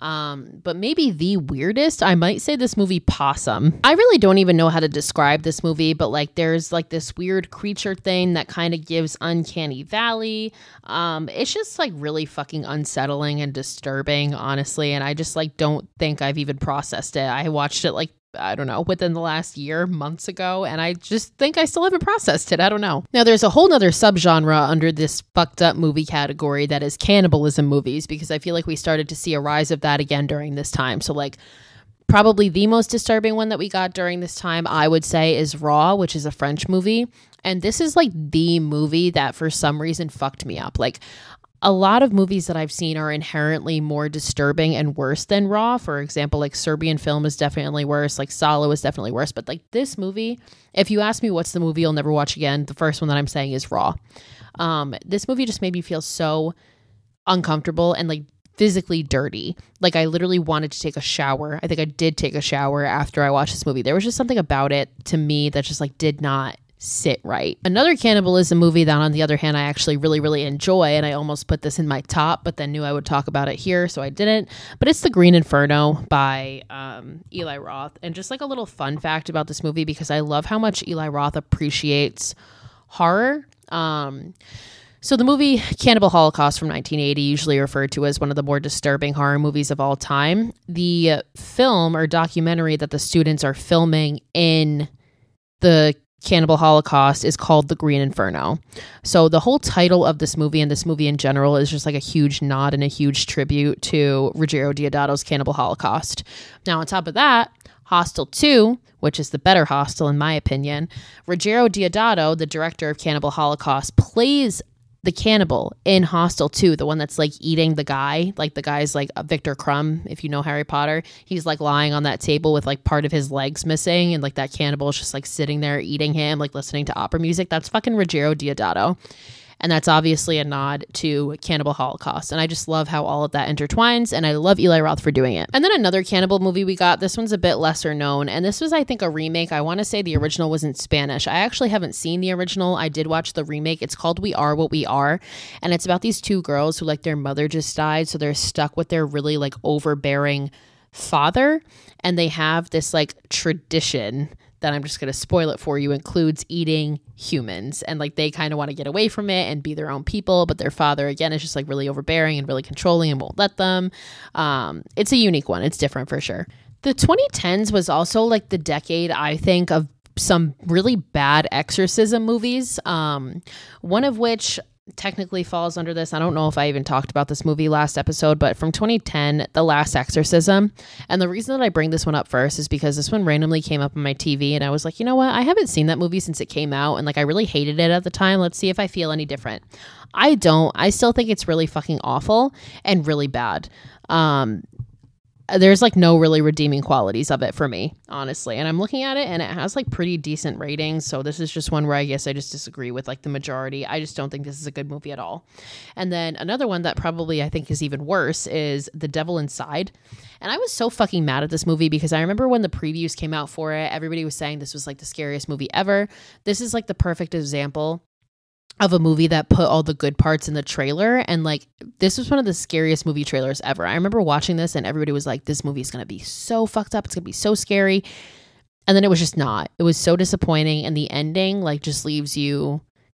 Um, but maybe the weirdest, I might say this movie Possum. I really don't even know how to describe this movie, but like there's like this weird creature thing that kind of gives Uncanny Valley. Um, it's just like really fucking unsettling and disturbing, honestly. And I just like don't think I've even processed it. I watched it like I don't know, within the last year, months ago, and I just think I still haven't processed it. I don't know. Now, there's a whole nother subgenre under this fucked up movie category that is cannibalism movies, because I feel like we started to see a rise of that again during this time. So, like, probably the most disturbing one that we got during this time, I would say, is Raw, which is a French movie. And this is, like, the movie that for some reason fucked me up. Like, a lot of movies that I've seen are inherently more disturbing and worse than Raw. For example, like Serbian Film is definitely worse. Like Salo is definitely worse. But like this movie, if you ask me what's the movie you'll never watch again, the first one that I'm saying is Raw. Um, this movie just made me feel so uncomfortable and like physically dirty. Like I literally wanted to take a shower. I think I did take a shower after I watched this movie. There was just something about it to me that just like did not sit right. Another cannibalism movie that on the other hand I actually really really enjoy, and I almost put this in my top but then knew I would talk about it here so I didn't, but it's The Green Inferno by um, Eli Roth. And just like a little fun fact about this movie, because I love how much Eli Roth appreciates horror. Um, so the movie Cannibal Holocaust from nineteen eighty, usually referred to as one of the more disturbing horror movies of all time. The film or documentary that the students are filming in the Cannibal Holocaust is called The Green Inferno. So the whole title of this movie and this movie in general is just like a huge nod and a huge tribute to Ruggero Deodato's Cannibal Holocaust. Now on top of that, Hostel two, which is the better Hostel in my opinion, Ruggero Deodato, the director of Cannibal Holocaust, plays the cannibal in Hostel two, the one that's like eating the guy, like the guy's like uh, Victor Crumb, if you know Harry Potter. He's like lying on that table with like part of his legs missing, and like that cannibal is just like sitting there eating him, like listening to opera music. That's fucking Ruggero Deodato. And that's obviously a nod to Cannibal Holocaust. And I just love how all of that intertwines. And I love Eli Roth for doing it. And then another cannibal movie we got. This one's a bit lesser known. And this was, I think, a remake. I want to say the original was in Spanish. I actually haven't seen the original. I did watch the remake. It's called We Are What We Are. And it's about these two girls who, like, their mother just died. So they're stuck with their really, like, overbearing father. And they have this, like, tradition that I'm just going to spoil it for you, includes eating humans. And like they kind of want to get away from it and be their own people, but their father, again, is just like really overbearing and really controlling and won't let them. Um, it's a unique one. It's different for sure. The twenty tens was also like the decade, I think, of some really bad exorcism movies. Um, one of which technically falls under this. I don't know if I even talked about this movie last episode, but from twenty ten, The Last Exorcism. And the reason that I bring this one up first is because this one randomly came up on my T V and I was like, you know what? I haven't seen that movie since it came out, and like I really hated it at the time. Let's see if I feel any different. I don't. I still think it's really fucking awful and really bad. Um, there's like no really redeeming qualities of it for me, honestly. And I'm looking at it and it has like pretty decent ratings. So this is just one where I guess I just disagree with like the majority. I just don't think this is a good movie at all. And then another one that probably I think is even worse is The Devil Inside. And I was so fucking mad at this movie because I remember when the previews came out for it, everybody was saying this was like the scariest movie ever. This is like the perfect example of a movie that put all the good parts in the trailer. And like, this was one of the scariest movie trailers ever. I remember watching this and everybody was like, this movie is going to be so fucked up. It's going to be so scary. And then it was just not. It was so disappointing. And the ending like just leaves you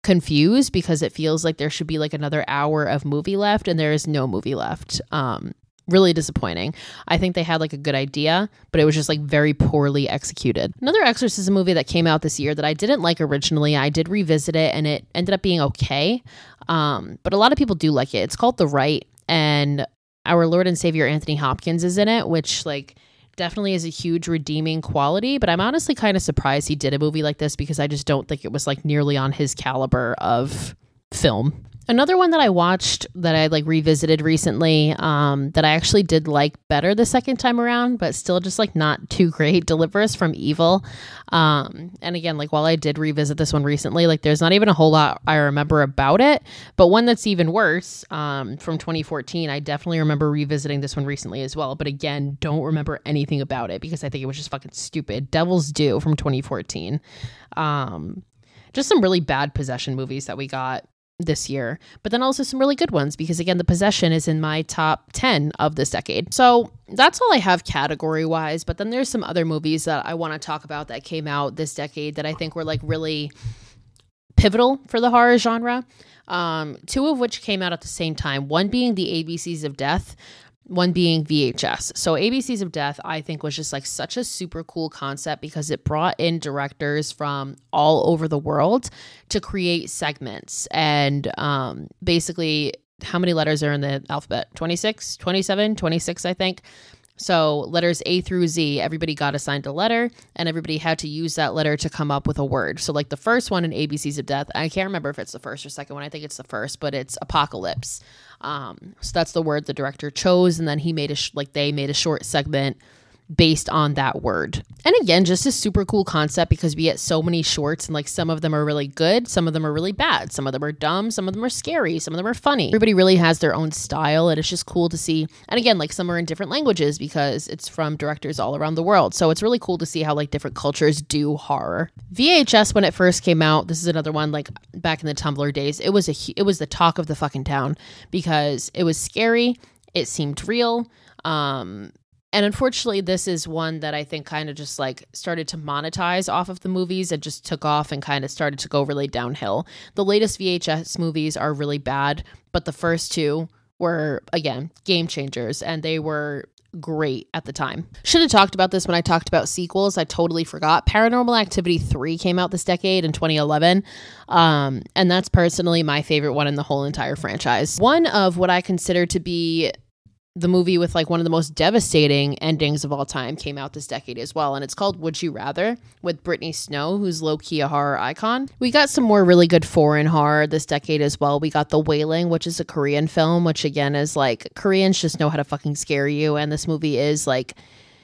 confused because it feels like there should be like another hour of movie left and there is no movie left. Um, really disappointing. I think they had like a good idea, but it was just like very poorly executed. Another exorcism movie that came out this year that I didn't like originally, I did revisit it and it ended up being okay. Um, but a lot of people do like it. It's called The Rite, and our Lord and Savior Anthony Hopkins is in it, which like definitely is a huge redeeming quality, but I'm honestly kind of surprised he did a movie like this because I just don't think it was like nearly on his caliber of film. Another one that I watched that I like revisited recently um, that I actually did like better the second time around, but still just like not too great, Deliver Us from Evil. Um, and again, like while I did revisit this one recently, like there's not even a whole lot I remember about it, but one that's even worse um, from twenty fourteen, I definitely remember revisiting this one recently as well. But again, don't remember anything about it because I think it was just fucking stupid. Devil's Due from twenty fourteen. Um, just some really bad possession movies that we got this year, but then also some really good ones because again, The Possession is in my top ten of this decade. So that's all I have category wise, but then there's some other movies that I want to talk about that came out this decade that I think were like really pivotal for the horror genre. Um, two of which came out at the same time, one being the A B Cs of Death, one being V H S. So A B Cs of Death, I think, was just like such a super cool concept because it brought in directors from all over the world to create segments. And um, basically, how many letters are in the alphabet? twenty-six, twenty-seven, twenty-six, I think. So letters A through Z, everybody got assigned a letter and everybody had to use that letter to come up with a word. So like the first one in A B Cs of Death, I can't remember if it's the first or second one. I think it's the first, but it's apocalypse. Um, so that's the word the director chose. And then he made a, sh- like they made a short segment based on that word. And again, just a super cool concept because we get so many shorts and like some of them are really good. Some of them are really bad. Some of them are dumb. Some of them are scary. Some of them are funny. Everybody really has their own style and it's just cool to see. And again, like some are in different languages because it's from directors all around the world. So it's really cool to see how like different cultures do horror. V H S, when it first came out, this is another one like back in the Tumblr days, it was a, it was the talk of the fucking town because it was scary. It seemed real. Um, And unfortunately, this is one that I think kind of just like started to monetize off of the movies and just took off and kind of started to go really downhill. The latest V H S movies are really bad, but the first two were, again, game changers and they were great at the time. Should have talked about this when I talked about sequels. I totally forgot. Paranormal Activity three came out this decade in twenty eleven. Um, and that's personally my favorite one in the whole entire franchise. One of what I consider to be the movie with like one of the most devastating endings of all time came out this decade as well. And it's called Would You Rather with Brittany Snow, who's low-key a horror icon. We got some more really good foreign horror this decade as well. We got The Wailing, which is a Korean film, which again is like Koreans just know how to fucking scare you. And this movie is like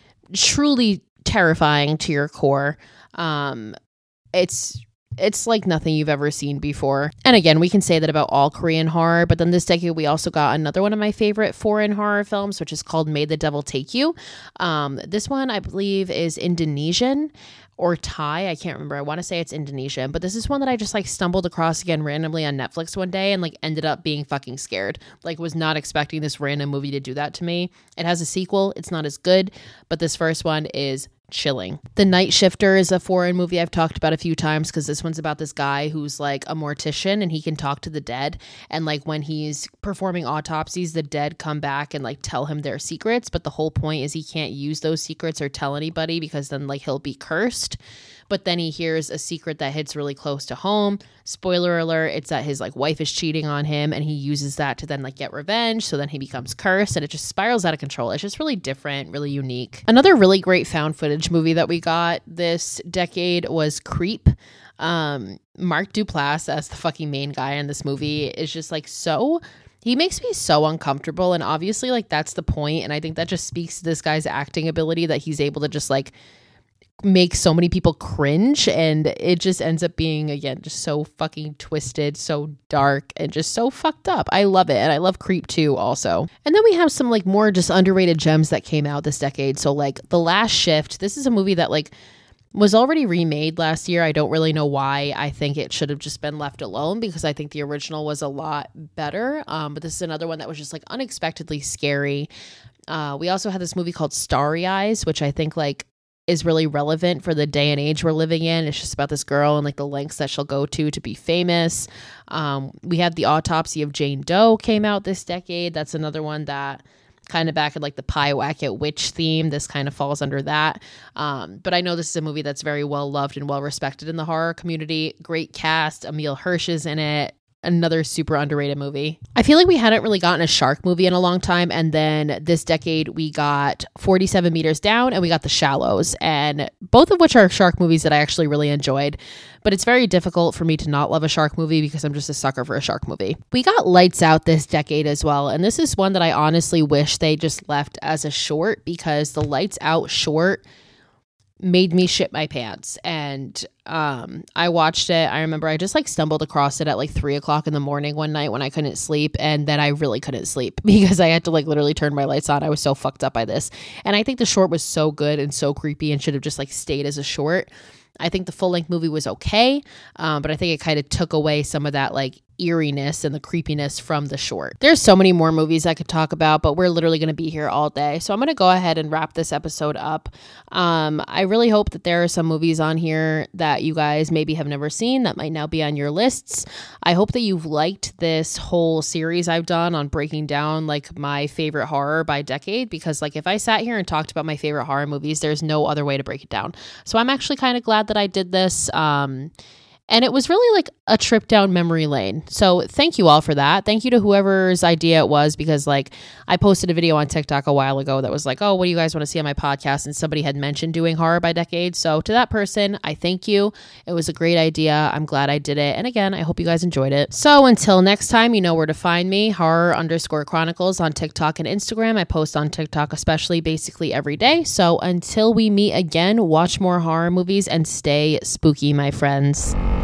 truly terrifying to your core. Um, it's It's like nothing you've ever seen before. And again, we can say that about all Korean horror, but then this decade we also got another one of my favorite foreign horror films, which is called May the Devil Take You. Um, this one, I believe, is Indonesian or Thai. I can't remember. I want to say it's Indonesian, but this is one that I just like stumbled across again randomly on Netflix one day and like ended up being fucking scared. Like was not expecting this random movie to do that to me. It has a sequel. It's not as good, but this first one is chilling. The Night Shifter is a foreign movie I've talked about a few times because this one's about this guy who's like a mortician and he can talk to the dead, and like when he's performing autopsies, the dead come back and like tell him their secrets, but the whole point is he can't use those secrets or tell anybody because then like he'll be cursed. But then he hears a secret that hits really close to home. Spoiler alert, it's that his like wife is cheating on him and he uses that to then like get revenge. So then he becomes cursed and it just spirals out of control. It's just really different, really unique. Another really great found footage movie that we got this decade was Creep. Um, Mark Duplass as the fucking main guy in this movie is just like so... He makes me so uncomfortable, and obviously like that's the point, and I think that just speaks to this guy's acting ability that he's able to just like make so many people cringe, and it just ends up being again just so fucking twisted, so dark, and just so fucked up. I love it, and I love Creep two also. And then we have some like more just underrated gems that came out this decade. So like The Last Shift, this is a movie that like was already remade last year. I don't really know why. I think it should have just been left alone because I think the original was a lot better. Um, but this is another one that was just like unexpectedly scary. Uh, we also had this movie called Starry Eyes, which I think like is really relevant for the day and age we're living in. It's just about this girl and like the lengths that she'll go to to be famous. Um, we had The Autopsy of Jane Doe came out this decade. That's another one that kind of back at like the Pyewacket witch theme. This kind of falls under that. Um, but I know this is a movie that's very well loved and well respected in the horror community. Great cast. Emile Hirsch is in it. Another super underrated movie. I feel like we hadn't really gotten a shark movie in a long time. And then this decade we got forty-seven Meters Down and we got The Shallows, and both of which are shark movies that I actually really enjoyed. But it's very difficult for me to not love a shark movie because I'm just a sucker for a shark movie. We got Lights Out this decade as well. And this is one that I honestly wish they just left as a short, because the Lights Out short made me shit my pants. And um I watched it. I remember I just like stumbled across it at like three o'clock in the morning one night when I couldn't sleep, and then I really couldn't sleep because I had to like literally turn my lights on. I was so fucked up by this. And I think the short was so good and so creepy and should have just like stayed as a short. I think the full-length movie was okay, um, but I think it kind of took away some of that like eeriness and the creepiness from the short. There's so many more movies I could talk about, but we're literally going to be here all day. So I'm going to go ahead and wrap this episode up. Um, I really hope that there are some movies on here that you guys maybe have never seen that might now be on your lists. I hope that you've liked this whole series I've done on breaking down like my favorite horror by decade, because like if I sat here and talked about my favorite horror movies, there's no other way to break it down. So I'm actually kind of glad that I did this. Um, And it was really like a trip down memory lane. So thank you all for that. Thank you to whoever's idea it was, because like I posted a video on TikTok a while ago that was like, oh, what do you guys want to see on my podcast? And somebody had mentioned doing horror by decade. So to that person, I thank you. It was a great idea. I'm glad I did it. And again, I hope you guys enjoyed it. So until next time, you know where to find me, horror underscore chronicles on TikTok and Instagram. I post on TikTok especially basically every day. So until we meet again, watch more horror movies and stay spooky, my friends.